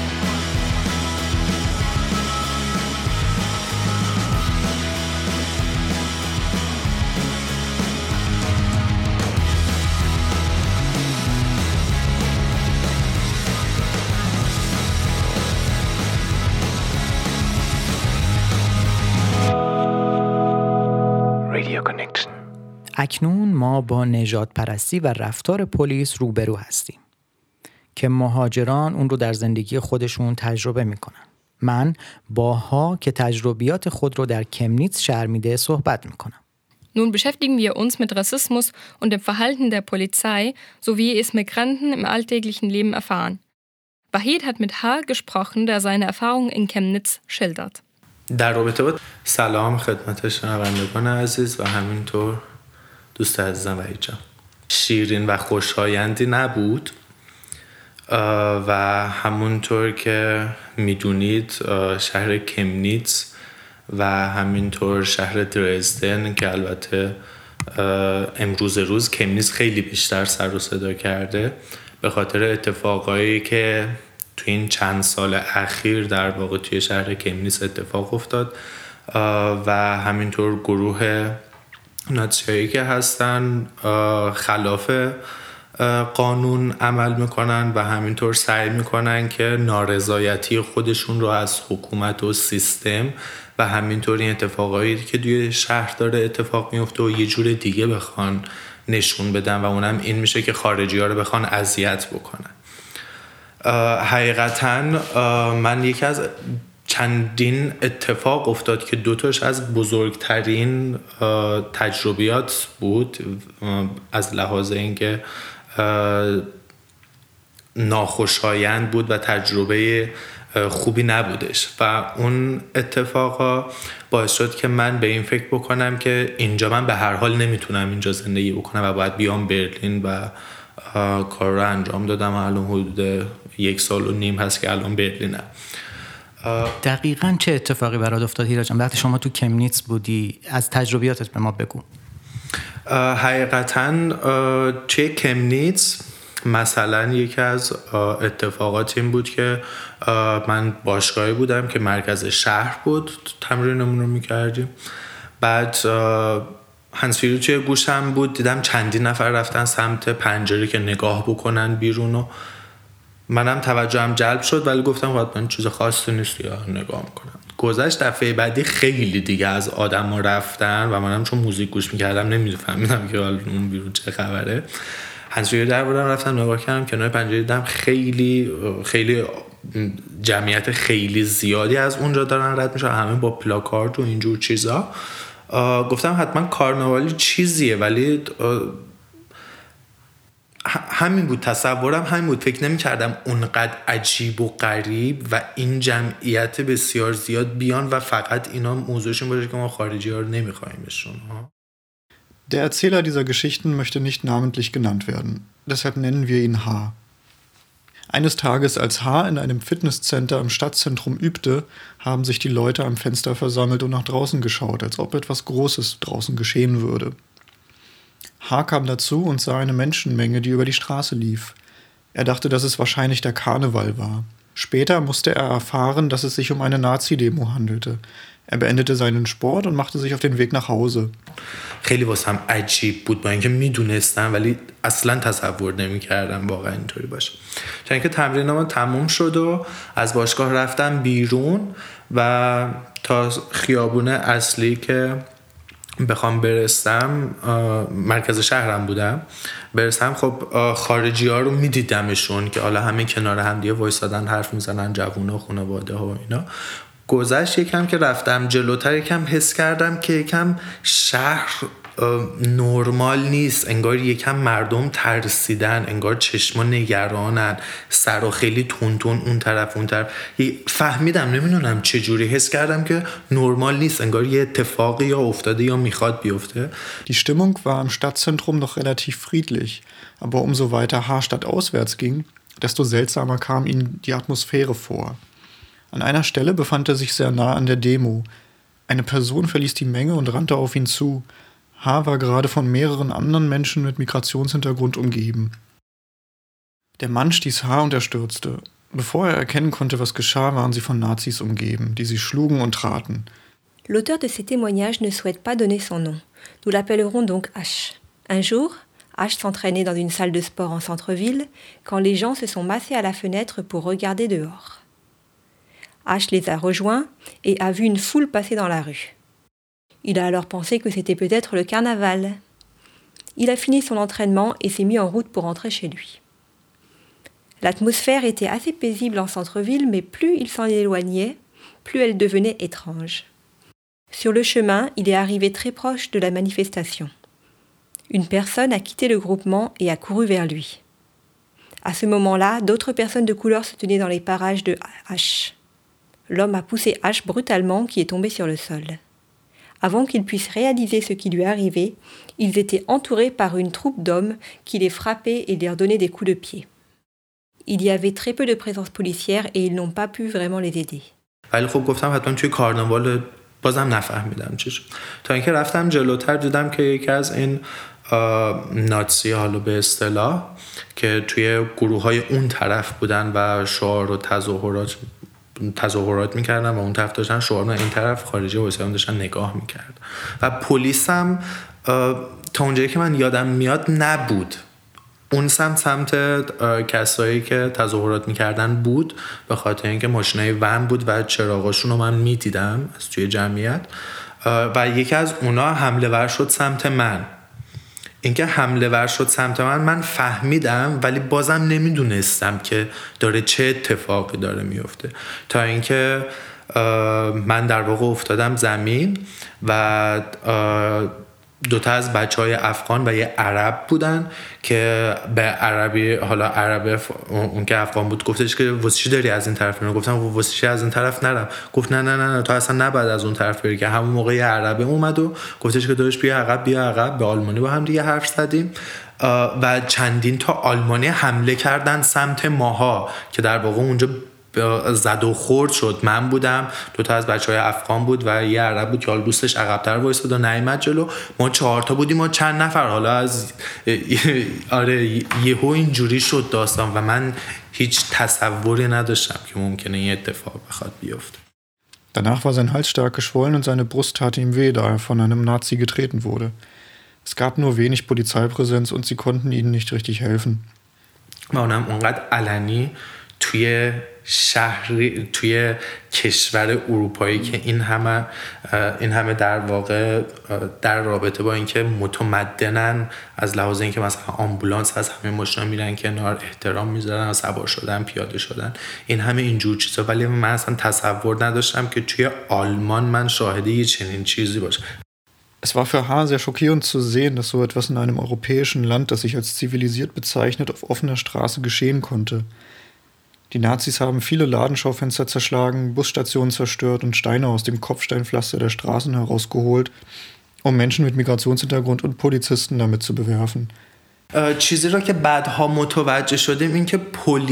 اکنون ما با نژاد پرستی و رفتار پلیس روبرو هستیم که مهاجران اون رو در زندگی خودشون تجربه میکنن. من باها که تجربیات خود رو در کمنیتز شهر میده صحبت میکنم. Nun beschäftigen wir uns mit Rassismus und dem Verhalten der Polizei, so wie es Migranten im alltäglichen Leben erfahren. Wahid hat mit H. gesprochen, der seine Erfahrungen in Chemnitz schildert. در رابطه با سلام خدمت شنوندگان عزیز و همینطور دوست عزیزم وحید جان. شیرین و خوشایندی نبود و همونطور که میدونید شهر کمنیتز و همینطور شهر درزدن که البته امروز روز کمنیتز خیلی بیشتر سر و صدا کرده به خاطر اتفاقایی که تو این چند سال اخیر در واقع توی شهر کمنیتز اتفاق افتاد و همینطور گروه نازیایی که هستن خلاف قانون عمل میکنن و همینطور سعی میکنن که نارضایتی خودشون رو از حکومت و سیستم و همینطور این اتفاقایی که توی شهر داره اتفاق میفته و یه جور دیگه بخوان نشون بدن و اونم این میشه که خارجی ها رو بخوان اذیت بکنن. حقیقتا من یکی از چندین اتفاق افتاد که دوتاش از بزرگترین تجربیات بود از لحاظ اینکه ناخوشایند بود و تجربه خوبی نبودش و اون اتفاقا باعث شد که من به این فکر بکنم که اینجا من به هر حال نمیتونم اینجا زندگی بکنم و باید بیام برلین و کار رو انجام دادم. الان حدود 1.5 سال هست که الان برلینم. دقیقاً چه اتفاقی برات افتاد هیرا جان وقتی شما تو کمنیتس بودی؟ از تجربیاتت به ما بگو. حقیقتاً توی کمنیتس مثلا یکی از اتفاقات این بود که من باشگاهی بودم که مرکز شهر بود، تمرینمون رو میکردیم. بعد هنسفیری توی گوشم بود، دیدم چندین نفر رفتن سمت پنجره که نگاه بکنن بیرون و منم توجهم جلب شد، ولی گفتم باید من چیز خاصی نیست یا نگاه میکنم. گذشت دفعه بعدی خیلی دیگه از آدم ها رفتن و منم چون موزیک گوش میکردم نمیفهمیدم که حالا اون بیرون چه خبره. هنسفیری در بودم رفتم نگاه کردم کنار پنجره، دیدم خیلی جمعیت خیلی زیادی از اونجا دارن رد میشن، همه با پلاکارد و اینجور چیزا. گفتم حتما کارناوالی چیزیه، ولی همین بود تصورم، همین بود. فکر نمی کردم اونقدر عجیب و غریب و این جمعیت بسیار زیاد بیان و فقط اینا موضوعشون باشه که ما خارجی ها رو نمیخوایمشون. Der Erzähler dieser Geschichten möchte nicht namentlich genannt werden. Deshalb nennen wir ihn H. Eines Tages, als H in einem Fitnesscenter im Stadtzentrum übte, haben sich die Leute am Fenster versammelt und nach draußen geschaut, als ob etwas Großes draußen geschehen würde. H kam dazu und sah eine Menschenmenge, die über die Straße lief. Er dachte, dass es wahrscheinlich der Karneval war. Später musste er erfahren, dass es sich um eine Nazi-Demo handelte. Er beendete seinen Sport und machte sich auf den Weg nach Hause. خیلی واسم عجیب بود با اینکه میدونستم ولی اصلا تصور نمی‌کردم واقعا اینطوری باشه. تا اینکه تمرینم تموم شد و از باشگاه رفتم بیرون و تا خیابون اصلی که بخوام برسم، مرکز شهرم بودم، برسم خب خارجی ها رو میدیدمشون که حالا همه کنار هم دیگه وایسادن حرف میزنن، جوونا، خانواده ها و اینا. گذشت یکم که رفتم جلوتر یکم حس کردم که یکم شهر نورمال نیست، انگار یکم مردم ترسیدن، انگار چشما نگرانن، سر و خیلی تونتون اون طرف. فهمیدم نمیدونم چجوری حس کردم که نورمال نیست، انگار یه اتفاقی یا افتاده یا میخواد بیفته. Die Stimmung war im Stadtzentrum noch relativ friedlich, aber umso weiter H stadtauswärts ging, desto seltsamer kam ihm die Atmosphäre vor. An einer Stelle befand er sich sehr nah an der Demo. Eine Person verließ die Menge und rannte auf ihn zu. H war gerade von mehreren anderen Menschen mit Migrationshintergrund umgeben. Der Mann stieß H und er stürzte. Bevor er erkennen konnte, was geschah, waren sie von Nazis umgeben, die sie schlugen und traten. L'auteur de ces témoignages ne souhaite pas donner son nom. Nous l'appellerons donc H. Un jour, H s'entraînait dans une salle de sport en centre-ville quand les gens se sont massés à la fenêtre pour regarder dehors. H les a rejoints et a vu une foule passer dans la rue. Il a alors pensé que c'était peut-être le carnaval. Il a fini son entraînement et s'est mis en route pour rentrer chez lui. L'atmosphère était assez paisible en centre-ville, mais plus il s'en éloignait, plus elle devenait étrange. Sur le chemin, il est arrivé très proche de la manifestation. Une personne a quitté le groupement et a couru vers lui. À ce moment-là, d'autres personnes de couleur se tenaient dans les parages de H. L'homme a poussé H brutalement, qui est tombé sur le sol. Avant qu'ils puissent réaliser ce qui lui est arrivé, ils étaient entourés par une troupe d'hommes qui les frappaient et leur donnaient des coups de pied. Il y avait très peu de présence policière et ils n'ont pas pu vraiment les aider. ولی خب گفتم حتما توی کارناوال بازم نفهمیدم چی شد. تا اینکه رفتم جلوتر دیدم که یکی از این ناتسی حالا به اصطلاح که توی گروه‌های اون طرف بودن و شعار و تظاهرات میکردن و اون طرف داشتن شعار، این طرف خارجی وایسادن داشتن نگاه میکرد و پلیس هم تا اونجایی که من یادم میاد نبود. اون سمت کسایی که تظاهرات میکردن بود، به خاطر اینکه ماشینای ون بود و چراغاشون رو من میدیدم از توی جمعیت و یکی از اونا حمله ور شد سمت من. اینکه حمله ور شد سمت من فهمیدم ولی بازم نمیدونستم که داره چه اتفاقی داره میفته، تا اینکه من در واقع افتادم زمین و دوتا از بچهای افغان و یه عرب بودن که به عربی، حالا عربه اون که افغان بود گفتش که واسه چی داری از این طرف میری؟ گفتم واسه چی از این طرف نرم؟ گفت نه تو اصلا نباید از اون طرف بری. که همون موقع یه عربه اومد و گفتش که داداش بیا عقب. به آلمانی با هم دیگه حرف زدیم و چندین تا آلمانی حمله کردن سمت ماها که در واقع اونجا زد و خورد شد. من بودم، دوتا از بچهای افغان بود و یه عرب بود که حال دوستش عقب‌تر وایساد و نیامد جلو. ما 4 تا بودیم و چند نفر. حالا از یهو اینجوری شد داستان و من هیچ تصوری نداشتم که ممکنه این اتفاق بخواد بیفته. Danach war sein Hals stark geschwollen und seine Brust tat ihm weh, da er von einem Nazi getreten wurde. Es gab nur wenig Polizeipräsenz und sie konnten ihnen nicht richtig helfen. و اونم اونقدر علنی توی شهری، توی کشور اروپایی که این همه در واقع در رابطه با اینکه متمدنن از لحاظ اینکه مثلا آمبولانس از همه ماشینا میرن کنار، احترام میذارن، سوار شدن، پیاده شدن، این همه اینجور چیزا. ولی من اصلا تصور نداشتم که توی آلمان من شاهد یه چنین چیزی باشم. Es war für H. sehr schockierend zu sehen, dass so etwas in einem europäischen Land, das sich als zivilisiert bezeichnet, auf offener Straße geschehen konnte. Die Nazis haben viele Ladenschaufenster zerschlagen, Busstationen zerstört und Steine aus dem Kopfsteinpflaster der Straßen herausgeholt, um Menschen mit Migrationshintergrund und Polizisten damit zu bewerfen. چیزی را که بعدها متوجه شدیم این که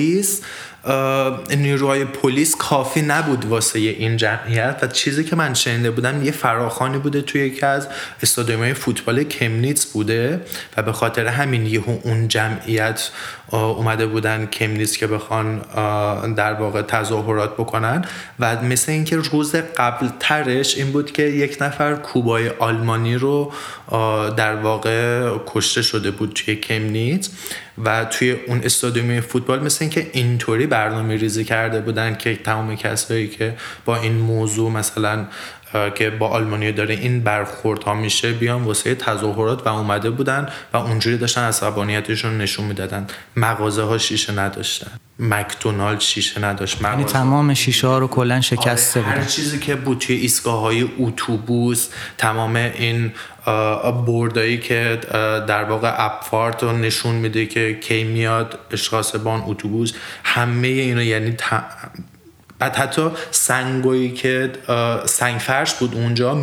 نیروهای پلیس کافی نبود واسه این جمعیت و چیزی که من شنیده بودم یه فراخوانی بوده توی یکی از استادیوم‌های فوتبال کمنیتس بوده و به خاطر همین یهو اون جمعیت اومده بودن کمنیتس که بخوان در واقع تظاهرات بکنن و مثل اینکه روز قبل ترش این بود که یک نفر کوبای آلمانی رو در واقع کشته شده بود توی کمنیتس و توی اون استادیوم فوتبال مثل اینکه اینطوری برنامه ریزی کرده بودن که تمام کسایی که با این موضوع مثلا که با آلمانیا داره این برخورد ها میشه بیان واسه تظاهرات و اومده بودن و اونجوری داشتن عصبانیتشون نشون میدادن. مغازه ها شیشه نداشتن، مکدونالد شیشه نداشت، یعنی تمام شیشه ها رو کلا شکسته بود. هر چیزی که بود توی ایستگاه های اتوبوس، تمام این بوردایی که در واقع ابفارت رو نشون میده که کی میاد اشخاصبان اتوبوس، همه اینا یعنی بعد حتی سنگایی که سنگ فرش بود اونجا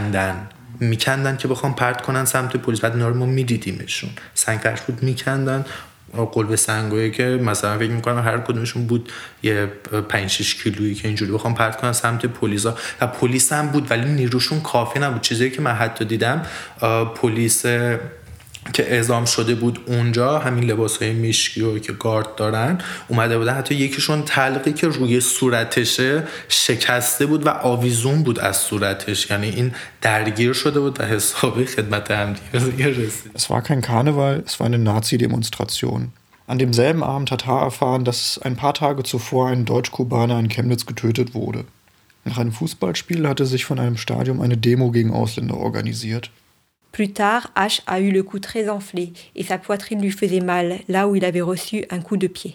میکندن که بخوام پرت کنن سمت پلیس. بعد اینا رو ما میدیدیمشون، سنگ فرش بود میکندن، قلب سنگایی که مثلا فکر میکنم هر کدومشون بود یه 5-6 کیلویی که اینجوری بخوام پرت کنن سمت پلیسا و پلیس هم بود ولی نیروشون کافی نبود. چیزی که من حتی دیدم پلیس که اعزام شده بود اونجا، همین لباسای مشکی رو که گارد دارن اومده بودن، حتی یکیشون تلقی که روی صورتشه شکسته بود و آویزون بود از صورتش، یعنی این درگیر شده بود و حسابی خدمت همدیگه رسید. Es war kein Karneval, es war eine Nazi-Demonstration. An demselben Abend hat H. erfahren, dass ein paar Tage zuvor ein Deutsch-Kubaner in Chemnitz getötet wurde. Nach einem Fußballspiel hatte sich von einem Stadion eine Demo gegen Ausländer organisiert. Plus tard, H a eu le cou très enflé et sa poitrine lui faisait mal là où il avait reçu un coup de pied.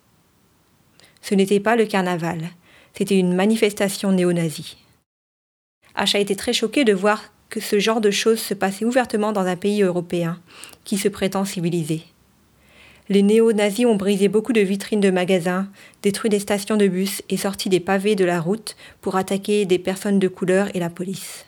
Ce n'était pas le carnaval, c'était une manifestation néo-nazie. H a été très choqué de voir que ce genre de choses se passait ouvertement dans un pays européen qui se prétend civilisé. Les néo-nazis ont brisé beaucoup de vitrines de magasins, détruit des stations de bus et sorti des pavés de la route pour attaquer des personnes de couleur et la police.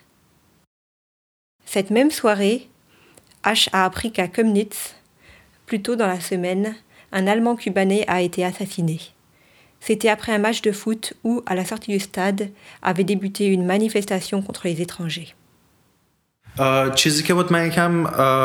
Cette même soirée, H a appris qu'à Chemnitz, plus tôt dans la semaine, un Allemand cubanais a été assassiné. C'était après un match de foot où, à la sortie du stade, avait débuté une manifestation contre les étrangers. چیزی که بود من یکم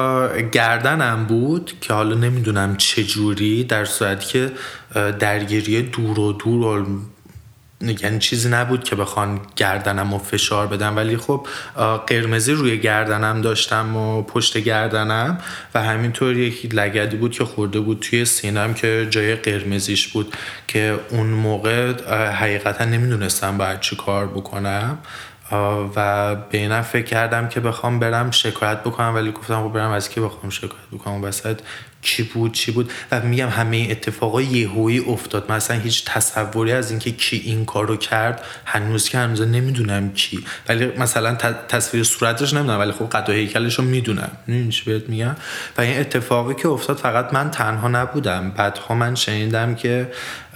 گردنم بود که حالا نمیدونم چجوری، در صورتی که درگیری دور و دور یعنی چیزی نبود که بخوان گردنم رو فشار بدم، ولی خب قرمزی روی گردنم داشتم و پشت گردنم و همینطور یک لگدی بود که خورده بود توی سینم که جای قرمزیش بود که اون موقع حقیقتا نمیدونستم باید چی کار بکنم و به اینم فکر کردم که بخوام برم شکایت بکنم، ولی گفتم برم از کی بخوام شکایت بکنم؟ وسط چی بود و میگم همه اتفاقا یهویی افتاد. مثلا هیچ تصوری از اینکه کی این کارو کرد هنوز نمیدونم کی، ولی مثلا تصویر صورتش نمیدونم، ولی خب قد و هیکلش رو میدونم. این چی بهت میگم؟ و این اتفاقی که افتاد فقط من تنها نبودم. بعدها من شنیدم که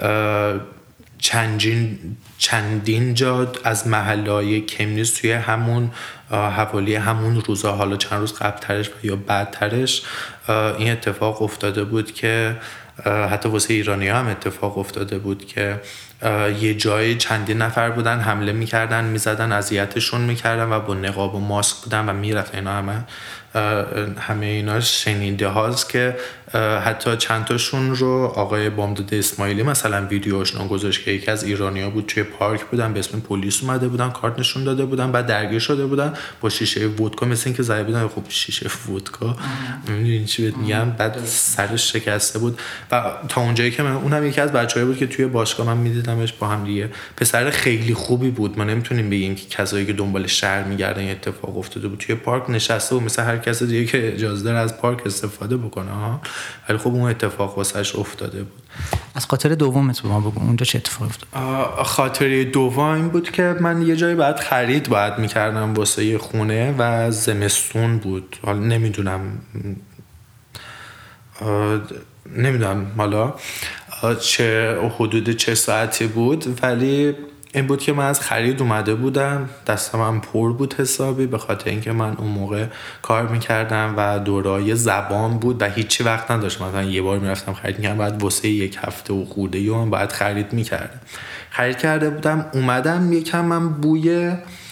چندین جا از محله‌های کمنیز توی همون حوالی همون روزا، حالا چند روز قبل‌ترش یا بعدترش، این اتفاق افتاده بود که حتی واسه ایرانی‌ها هم اتفاق افتاده بود که یه جای چندین نفر بودن حمله می‌کردن، می‌زدن، اذیتشون می‌کردن و با نقاب و ماسک بودن و میرفتن. اینا همه اینا شنیده هاست که حتی چند تاشون رو آقای بامداد اسماعیلی مثلا ویدیوشون گذاشت که یکی از ایرانی‌ها بود توی پارک بودن، به اسم پلیس اومده بودن، کارت نشون داده بودن، بعد درگیر شده بودن با شیشه ودکا، مثل اینکه زده بودن. خب شیشه ودکا می‌دونین چی بهت میگم؟ بعد سرش شکسته بود و تا اونجایی که اونم یکی از بچه‌ها بود که توی باشگاه من می‌دیدمش با هم دیگه. پسر خیلی خوبی بود، ما نمیتونیم بگیم که کسایی که دنبال شهر می‌گردن این اتفاق افتاده بود. توی پارک نشسته و مثل هر کس دیگه که اجازه داره از پارک استفاده بکنه ها، ولی خب اون اتفاق واسش افتاده بود. از خاطر دومت به ما بگو، اونجا چه اتفاقی افتاد؟ خاطره دوم این بود که من یه جایی خرید میکردم واسه یه خونه و زمستون بود. حالا نمیدونم حالا چه ساعتی بود، ولی این بود که من از خرید اومده بودم، دستم هم پر بود حسابی، به خاطر اینکه من اون موقع کار میکردم و دورای زبان بود و هیچی وقت نداشتم. مثلا یه بار میرفتم خرید میکردم، بعد واسه یک هفته و خورده یا من باید خرید میکردم. خرید کرده بودم، اومدم یکم من بوی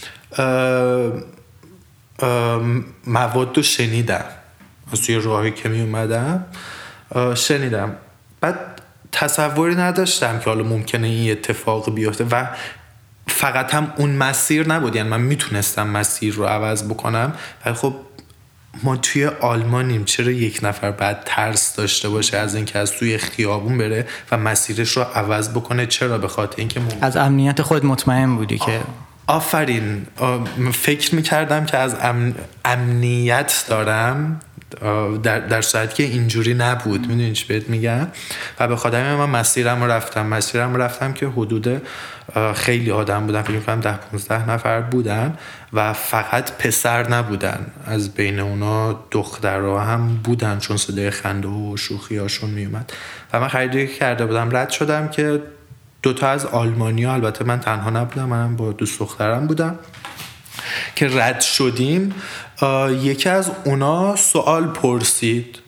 مواد رو شنیدم از توی راهی که می اومدم، شنیدم. بعد تصوری نداشتم که حالا ممکنه این اتفاق بیفته و فقط هم اون مسیر نبود، یعنی من میتونستم مسیر رو عوض بکنم، ولی خب ما توی آلمانیم، چرا یک نفر بعد ترس داشته باشه از اینکه از توی خیابون بره و مسیرش رو عوض بکنه؟ چرا؟ به خاطر اینکه از امنیت خود مطمئن بودی که آفرین، فکر میکردم که از امنیت دارم، در صورتی که اینجوری نبود. میدونی چی بهت میگم؟ و به خاطر من مسیرم رفتم که حدود خیلی آدم بودن، فکر می‌کنم 10-15 نفر بودن و فقط پسر نبودن، از بین اونا دخترها هم بودن چون صدای خنده و شوخیاشون میومد. و من خریدی کرده بودم، رد شدم که 2 از آلمانی‌ها، البته من تنها نبودم، من با دوست دخترم بودم که رد شدیم. یکی از اونا سوال پرسید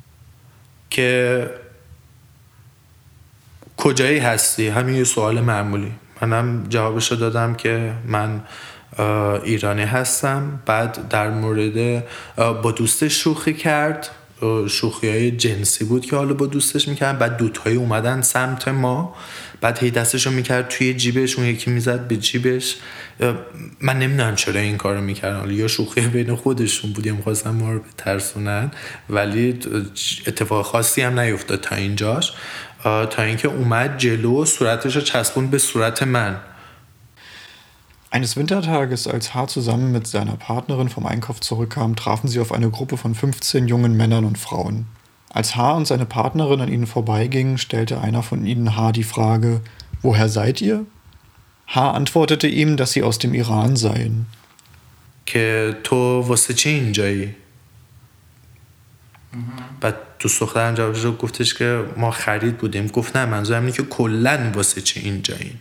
که کجایی هستی؟ همین یه سوال معمولی. منم جوابشو دادم که من ایرانی هستم. بعد در مورد با دوستش شوخی کرد، شوخی‌های جنسی بود که حالا با دوستش میکرد. بعد دوتایی اومدن سمت ما، بعد هی دستشو میکرد توی جیبش، اون یکی میزد به جیبش. من نمیدونم چرا این کارو میکردن، حالا یا شوخی بین خودشون بود یا میخواستن ما رو بترسونن، ولی اتفاق خاصی هم نیفتاد تا اینجاش، تا اینکه اومد جلو، صورتشو چسبوند به صورت من. Eines Wintertages, als H. zusammen mit seiner Partnerin vom Einkauf zurückkam, trafen sie auf eine Gruppe von 15 jungen Männern und Frauen. Als H. und seine Partnerin an ihnen vorbeigingen, stellte einer von ihnen H. die Frage: Woher seid ihr? H. antwortete ihm, dass sie aus dem Iran seien. که تو واسه چی اینجایی؟ بعد دوست دخترم جوابش رو گفتش که ما خرید بودیم. گفت نه، منظورم اینه که کلاً واسه چی اینجایین.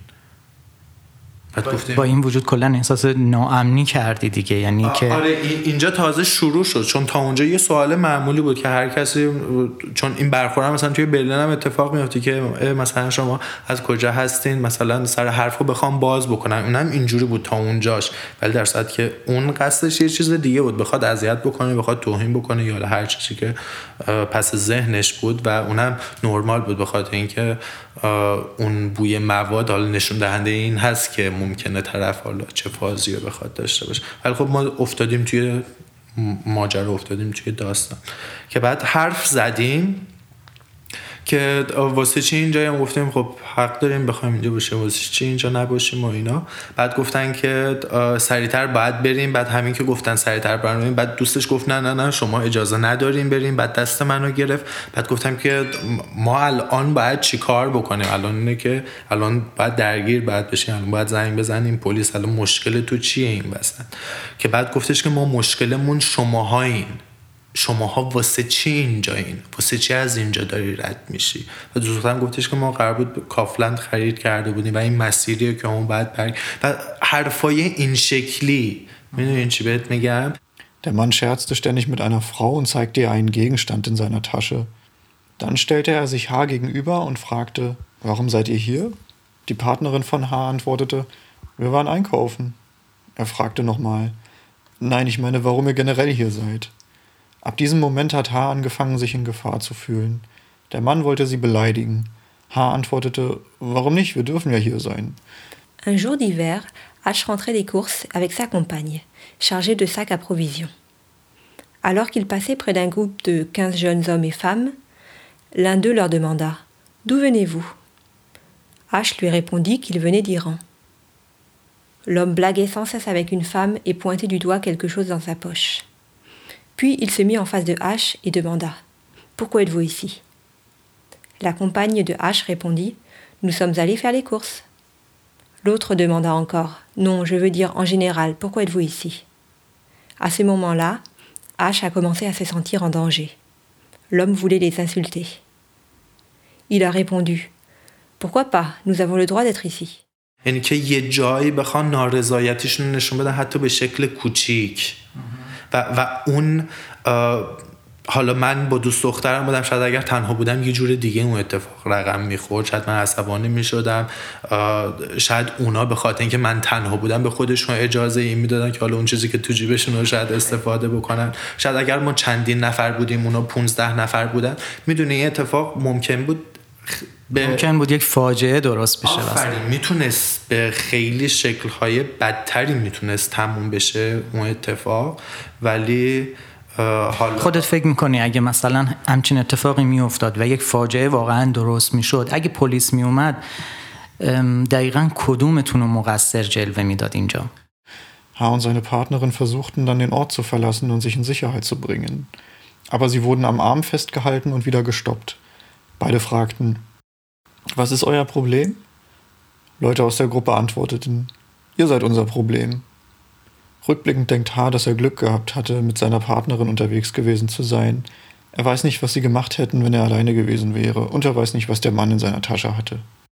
با این وجود کلا احساس ناامنی کردی دیگه، یعنی که آره اینجا تازه شروع شد، چون تا اونجا یه سوال معمولی بود که هر کسی، چون این برخورد مثلا توی برلین هم اتفاق میفته که مثلا شما از کجا هستین، مثلا سر حرفو بخوام باز بکنن، اونم اینجوری بود تا اونجاش، ولی در صورتی که اون قصدش یه چیز دیگه بود، بخواد اذیت بکنه، بخواد توهین بکنه یا هر چیزی که پس ذهنش بود، و اونم نرمال بود، بخاطر اینکه اون بوی مواد حالا نشون دهنده این هست که ممکنه طرف حالا چه فازی رو بخواد داشته باشه. ولی خب ما افتادیم توی ماجرا، افتادیم توی داستان که بعد حرف زدیم که واسه چی اینجا، هم گفتیم خب حق داریم بخوایم اینجا باشیم، واسه چی اینجا نباشیم و اینا. بعد گفتن که سریعتر باید بریم. بعد همین که گفتن سریعتر بریم، بعد دوستش گفت نه شما اجازه نداریم بریم. بعد دست منو گرفت. بعد گفتم که ما الان باید چی کار بکنیم؟ الان اینه که الان باید درگیر باید بشیم، الان باید زنگ بزنیم پلیس، الان مشکل تو چیه این وسط؟ که بعد گفتش که ما مشکلمون شماهایین، شماها واسه چی اینجایین، واسه چی از اینجا داری رد میشی؟ و دوستم گفتش که ما قرار بود کافلند خرید کرده بودیم و این مسیریه که اون بعد و حرفای این شکلی. میدونین چی بهت میگم؟ Der Mann scherzte ständig mit einer Frau und zeigte ihr einen Gegenstand in seiner Tasche. Dann stellte er sich H gegenüber und fragte, warum seid ihr hier? Die Partnerin von H antwortete, wir waren einkaufen. Er fragte nochmal, nein, ich meine, warum ihr generell hier seid. Ab diesem Moment hat H angefangen, sich in Gefahr zu fühlen. Der Mann wollte sie beleidigen. H antwortete, warum nicht, wir dürfen ja hier sein. Un jour d'hiver, H rentrait des courses avec sa compagne, chargée de sacs à provisions. Alors qu'il passait près d'un groupe de 15 jeunes hommes et femmes, l'un d'eux leur demanda « D'où venez-vous » H lui répondit qu'il venait d'Iran. L'homme blaguait sans cesse avec une femme et pointait du doigt quelque chose dans sa poche. Puis il se mit en face de H et demanda « Pourquoi êtes-vous ici ?» La compagne de H répondit « Nous sommes allés faire les courses. » L'autre demanda encore « Non, je veux dire en général, pourquoi êtes-vous ici ?» À ce moment-là, H a commencé à se sentir en danger. L'homme voulait les insulter. Il a répondu « Pourquoi pas, nous avons le droit d'être ici. » یعنی که یه جایی بخوان نارضایتیشون نشون بدن حتی به شکل کوچیک و اون حالا من با دوست دخترم بودم، شاید اگر تنها بودم یه جور دیگه اون اتفاق رقم میخورد، شاید من عصبانی میشدم، شاید اونا به خاطر اینکه من تنها بودم به خودشون اجازه این میدادن که حالا اون چیزی که تو جیبشون رو شاید استفاده بکنن. شاید اگر ما چندین نفر بودیم اونا 15 نفر بودن، میدونی این اتفاق ممکن بود یک فاجعه درست بشه. میتونست به خیلی شکل‌های بدتری میتونست تموم بشه اون اتفاق. ولی حالا خودت فکر میکنی اگه مثلا همچین اتفاقی میافتاد و یک فاجعه واقعا درست میشد، اگه پلیس میومد دقیقاً کدومتون رو مقصر جلوه میداد اینجا؟ H und seine Partnerin versuchten dann den Ort zu verlassen und sich in Sicherheit zu bringen. Aber sie wurden am Arm festgehalten und wieder gestoppt. Beide fragten, was ist euer Problem? Leute aus der Gruppe antworteten, ihr seid unser Problem. Rückblickend denkt H., dass er Glück gehabt hatte, mit seiner Partnerin unterwegs gewesen zu sein. Er weiß nicht, was sie gemacht hätten, wenn er alleine gewesen wäre. Und er weiß nicht, was der Mann in seiner Tasche hatte.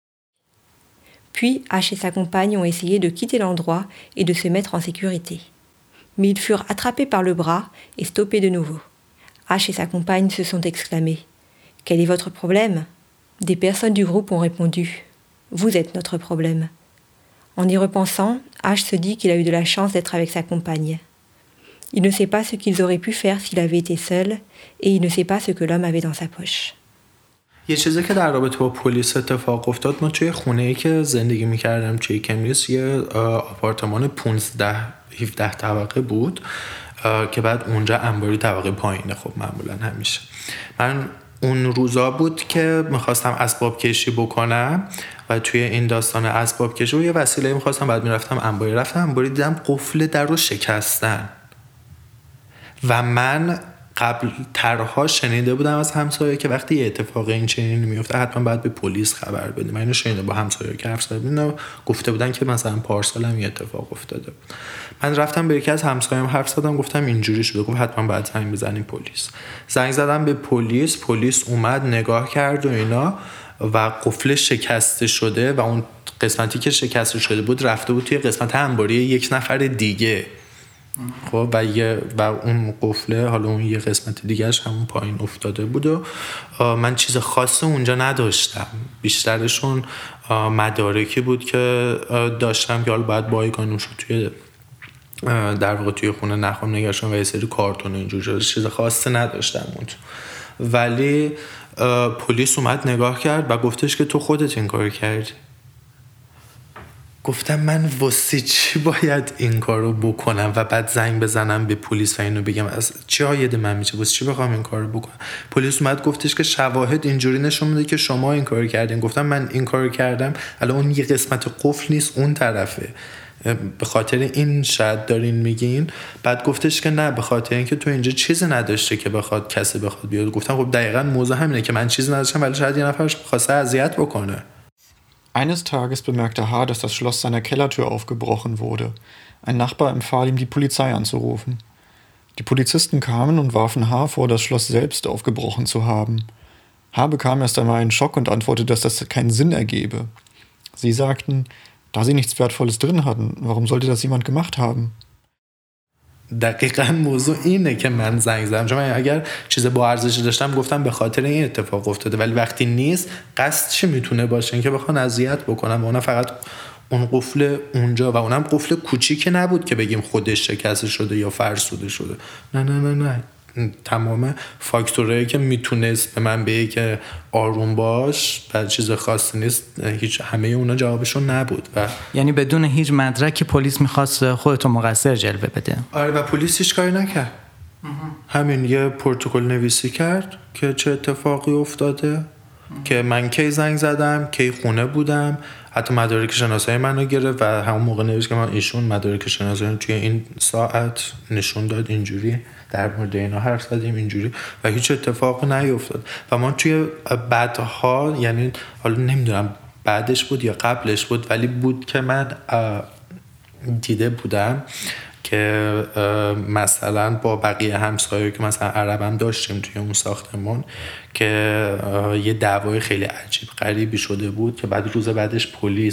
Puis H et sa compagne ont essayé de quitter l'endroit et de se mettre en sécurité. Mais ils furent attrapés par le bras et stoppés de nouveau. H et sa compagne se sont exclamés « Quel est votre problème ?» Des personnes du groupe ont répondu « Vous êtes notre problème ». En y repensant, H se dit qu'il a eu de la chance d'être avec sa compagne. Il ne sait pas ce qu'ils auraient pu faire s'il avait été seul et il ne sait pas ce que l'homme avait dans sa poche. یه چیزی که در رابطه با پلیس اتفاق افتاد، ما توی خونه‌ای که زندگی می‌کردم توی کمریس یه آپارتمان 15-17 طبقه بود که بعد اونجا انباری طبقه پایینه. خب معمولا همیشه من اون روزا بود که میخواستم اسباب کشی بکنم و توی این داستان اسباب کشی و یه وسیله میخواستم، بعد میرفتم انباری، رفتم انباری دیدم قفل در رو شکستن و من قبل ترها شنیده بودم از همسایه که وقتی یه اتفاق این چنینی میفته حتما باید به پلیس خبر بدیم. من اینو شنیده با همسایه که حرف زدن گفته بودن که مثلا پارسال هم یه اتفاق افتاده. من رفتم به یکی از همسایه‌ام حرف زدم، گفتم اینجوری شده، گفت حتما باید زنگ بزنیم پلیس. زنگ زدم به پلیس، پلیس اومد نگاه کرد و اینا و قفل شکسته شده و اون قسمتی که شکسته شده بود رفته بود توی قسمت انباری یک نفر دیگه. خب و اون قفله حالا اون یه قسمت دیگهش همون پایین افتاده بود و من چیز خاصی اونجا نداشتم. بیشترشون مدارکی بود که داشتم که حالا باید بایگانوش رو توی در واقع توی خونه نخوام نگاشتم و یه سری کارتون اینجور چیز خاصی نداشتم اونجا. ولی پلیس اومد نگاه کرد و گفتش که تو خودت این کار کردی. گفتم من واسه چی باید این کارو بکنم و بعد زنگ بزنم به پلیس و اینو بگم از چی عاید من میشه، واسه چی بخوام این کارو بکنم. پلیس اومد گفتش که شواهد اینجوری نشون میده که شما این کارو کردین. گفتم من این کارو کردم، الان اون یه قسمت قفل نیست، اون طرفه، به خاطر این شاید دارین میگین. بعد گفتش که نه، به خاطر اینکه تو اینجا چیزی نداشته که بخواد کسی بخواد بیاد. گفتم خب دقیقاً موضوع همینه که من چیزی نداشتم ولی شاید یه نفر خواسته اذیت بکنه. Eines Tages bemerkte H., dass das Schloss seiner Kellertür aufgebrochen wurde. Ein Nachbar empfahl ihm, die Polizei anzurufen. Die Polizisten kamen und warfen H. vor, das Schloss selbst aufgebrochen zu haben. H. bekam erst einmal einen Schock und antwortete, dass das keinen Sinn ergebe. Sie sagten, da sie nichts Wertvolles drin hatten, warum sollte das jemand gemacht haben? دقیقاً موضوع اینه که من زنگ زدم، چون من اگر چیز با ارزشی داشتم گفتم به خاطر این اتفاق افتاده، ولی وقتی نیست قصد چی میتونه باشه؟ این که بخوان اذیت بکنم و اونا فقط اون قفل اونجا و اونم قفل کوچیکی نبود که بگیم خودش شکسته شده یا فرسوده شده. نه تمام فاکتورایی که میتونست به من بگه که آروم باش بعد چیز خاصی نیست، هیچ همه اونا جوابشون نبود. و یعنی بدون هیچ مدرکی پلیس میخواست خودتو مقصر جلوه بده. آره و پلیس هیچ کاری نکرد. همین یه پروتکل نویسی کرد که چه اتفاقی افتاده، که من کی زنگ زدم، کی خونه بودم، حتی مدارک شناسایی منو گرفت و همون موقع نوشت که من ایشون مدارک شناسایی توی این ساعت نشون داد، اینجوری در مورد اینا حرف زدیم اینجوری و هیچ اتفاقی نیفتاد. و ما توی بعدها، یعنی حالا نمیدونم بعدش بود یا قبلش بود، ولی بود که من دیده بودم که مثلا با بقیه همسایه‌ای که مثلا عربم داشتیم توی اون ساختمون که یه دعوای خیلی عجیب غریبی شده بود که بعد روز بعدش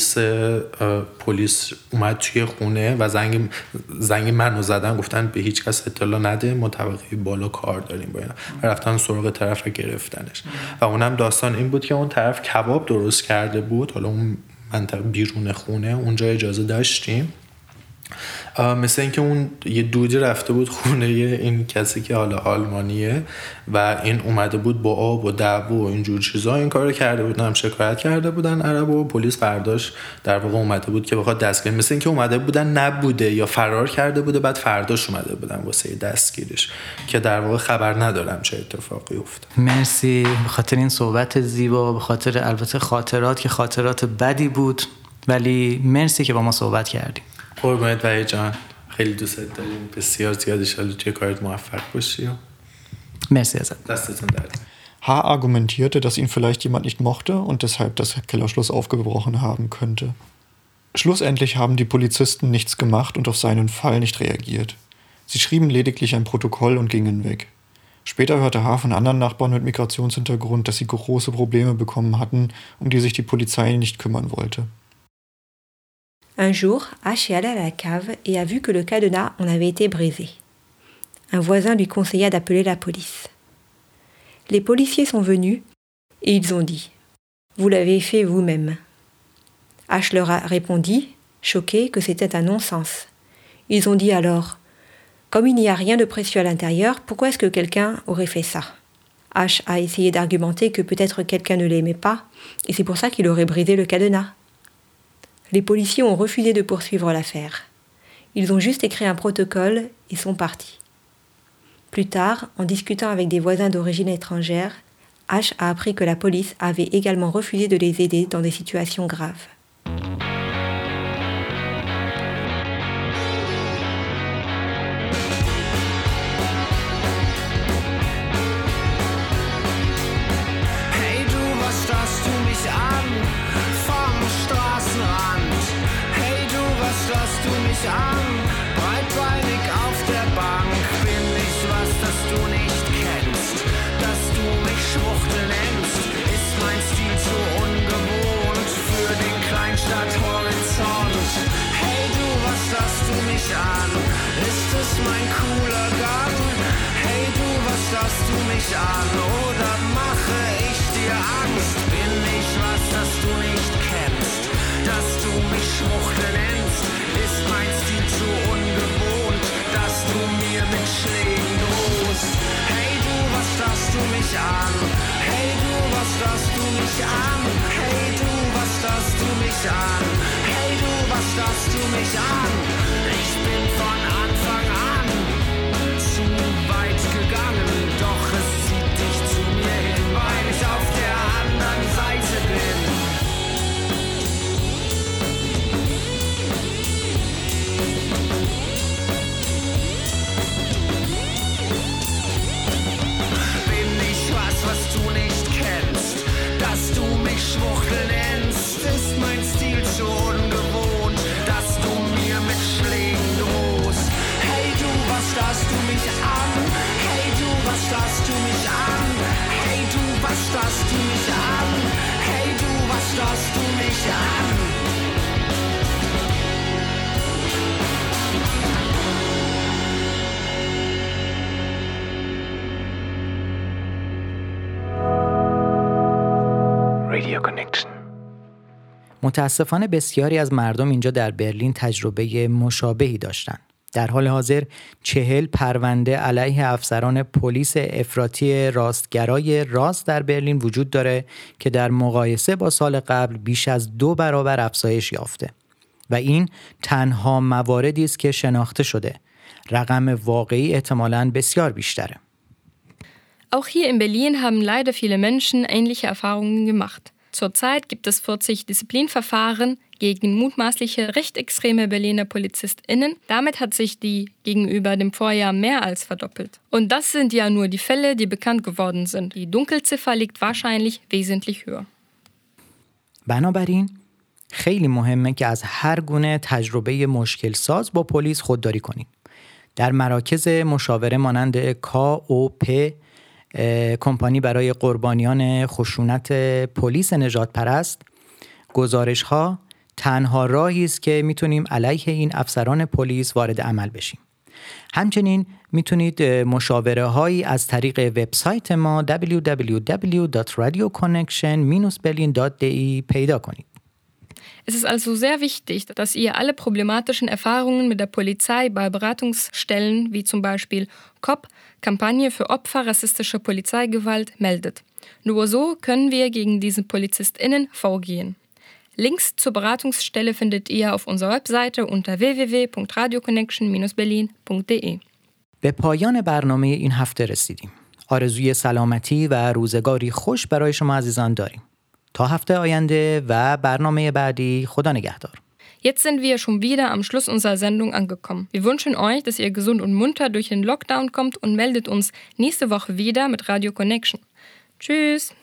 پلیس اومد توی خونه و زنگ منو زدن، گفتن به هیچ کس اطلاع نده، ما طبقه بالا کار داریم با اینا. رفتن سراغ طرف گرفتنش و اونم داستان این بود که اون طرف کباب درست کرده بود، حالا اون منطقه بیرون خونه اونجا اجازه داشتیم، مثل اینکه اون یه دودی رفته بود خونه این کسی که حالا آلمانیه و این اومده بود با آب و دعوا و اینجور چیزا این کارو کرده بودن، هم شکایت کرده بودن عرب و پلیس فرداش در واقع اومده بود که بخواد دستگیر، مثل اینکه اومده بودن نبوده یا فرار کرده بوده، بعد فرداش اومده بودن واسه دستگیرش که در واقع خبر ندارم چه اتفاقی افتاد. مرسی به خاطر این صحبت زیبا، به خاطر البته خاطرات که خاطرات بدی بود، ولی مرسی که با ما صحبت کردیم. قربونت وحید جان، خیلی دوست داریم، بسیار زیاد ان شاءالله توی کارت موفق باشی. مرسی ازت. دستتون درد. H. argumentierte, dass ihn vielleicht jemand nicht mochte und deshalb das Kellerschloss aufgebrochen haben könnte. Schlussendlich haben die Polizisten nichts gemacht und auf seinen Fall nicht reagiert. Sie schrieben lediglich ein Protokoll und gingen weg. Später hörte H. von anderen Nachbarn mit Migrationshintergrund, dass sie große Probleme bekommen hatten, um die sich die Polizei nicht kümmern wollte. Un jour, H est allé à la cave et a vu que le cadenas en avait été brisé. Un voisin lui conseilla d'appeler la police. Les policiers sont venus et ils ont dit « Vous l'avez fait vous-même ». H leur a répondu, choqué, que c'était un non-sens. Ils ont dit alors « Comme il n'y a rien de précieux à l'intérieur, pourquoi est-ce que quelqu'un aurait fait ça ?» H a essayé d'argumenter que peut-être quelqu'un ne l'aimait pas et c'est pour ça qu'il aurait brisé le cadenas. Les policiers ont refusé de poursuivre l'affaire. Ils ont juste écrit un protocole et sont partis. Plus tard, en discutant avec des voisins d'origine étrangère, H a appris que la police avait également refusé de les aider dans des situations graves. Breitbeinig auf der Bank bin ich was, das du nicht kennst. Dass du mich Schwuchtel nennst, ist mein Stil zu ungewohnt für den Kleinstadthorizont. Hey du, was starrst du mich an? Ist es mein cooler Gang? Hey du, was starrst du mich an? Oder mache ich dir Angst? Bin ich was, das du nicht kennst? Dass du mich Schwuchtel nennst, ist mein Stil zu ungewohnt, dass du mir mit Schlägen drohst. Hey du, was starrst du mich an? Hey du, was starrst du mich an? Hey du, was starrst du mich an? Hey du, was mich an? Ich bin von Anfang an zu weit gegangen, doch es zieht dich zu mir hin, weil ich auf der anderen Seite bin. Bin ich was du nicht kennst, dass du mich Schwuchtel nennst, ist mein Stil zu ungewohnt, dass du mir mit Schlägen drohst. Hey du, was starrst du mich an? Hey du, was starrst du mich an? Hey du, was starrst du mich an? Hey du, was starrst du mich an? Radio Connection. متاسفانه بسیاری از مردم اینجا در برلین تجربه مشابهی داشتند. در حال حاضر 40 پرونده علیه افسران پلیس افراطی راستگرای راست در برلین وجود داره که در مقایسه با سال قبل بیش از 2 برابر افزایش یافته و این تنها مواردی است که شناخته شده. رقم واقعی احتمالاً بسیار بیشتره. Auch hier in Berlin haben leider viele Menschen ähnliche Erfahrungen gemacht. Zurzeit gibt es 40 Disziplinverfahren gegen mutmaßliche rechtsextreme Berliner PolizistInnen. Damit hat sich die gegenüber dem Vorjahr mehr als verdoppelt. Und das sind ja nur die Fälle, die bekannt geworden sind. Die Dunkelziffer liegt wahrscheinlich wesentlich höher. بنابراین خیلی مهمه که از هر گونه تجربه مشکل ساز با پلیس خودداری کنید. در مراکز مشاوره مانند KOP کمپانی برای قربانیان خشونت پلیس نژاد پرست، گزارش‌ها تنها راهی است که میتونیم علیه این افسران پلیس وارد عمل بشیم. همچنین میتونید مشاوره‌هایی از طریق وبسایت ما www.radioconnection-berlin.de پیدا کنید. Es ist also sehr wichtig, dass ihr alle problematischen Erfahrungen mit der Polizei bei Beratungsstellen wie zum Beispiel KOP, Kampagne für Opfer rassistischer Polizeigewalt, meldet. Nur so können wir gegen diese PolizistInnen vorgehen. Links zur Beratungsstelle findet ihr auf unserer Webseite unter www.radioconnection-berlin.de. به پایان برنامه این هفته رسیدیم. آرزوی سلامتی و روزگاری خوش برای شما عزیزان داریم. تا هفته آینده و برنامه بعدی، خدا نگهدار. Jetzt sind wir schon wieder am Schluss unserer Sendung angekommen. Wir wünschen euch, dass ihr gesund und munter durch den Lockdown kommt und meldet uns nächste Woche wieder mit Radio Connection. Tschüss!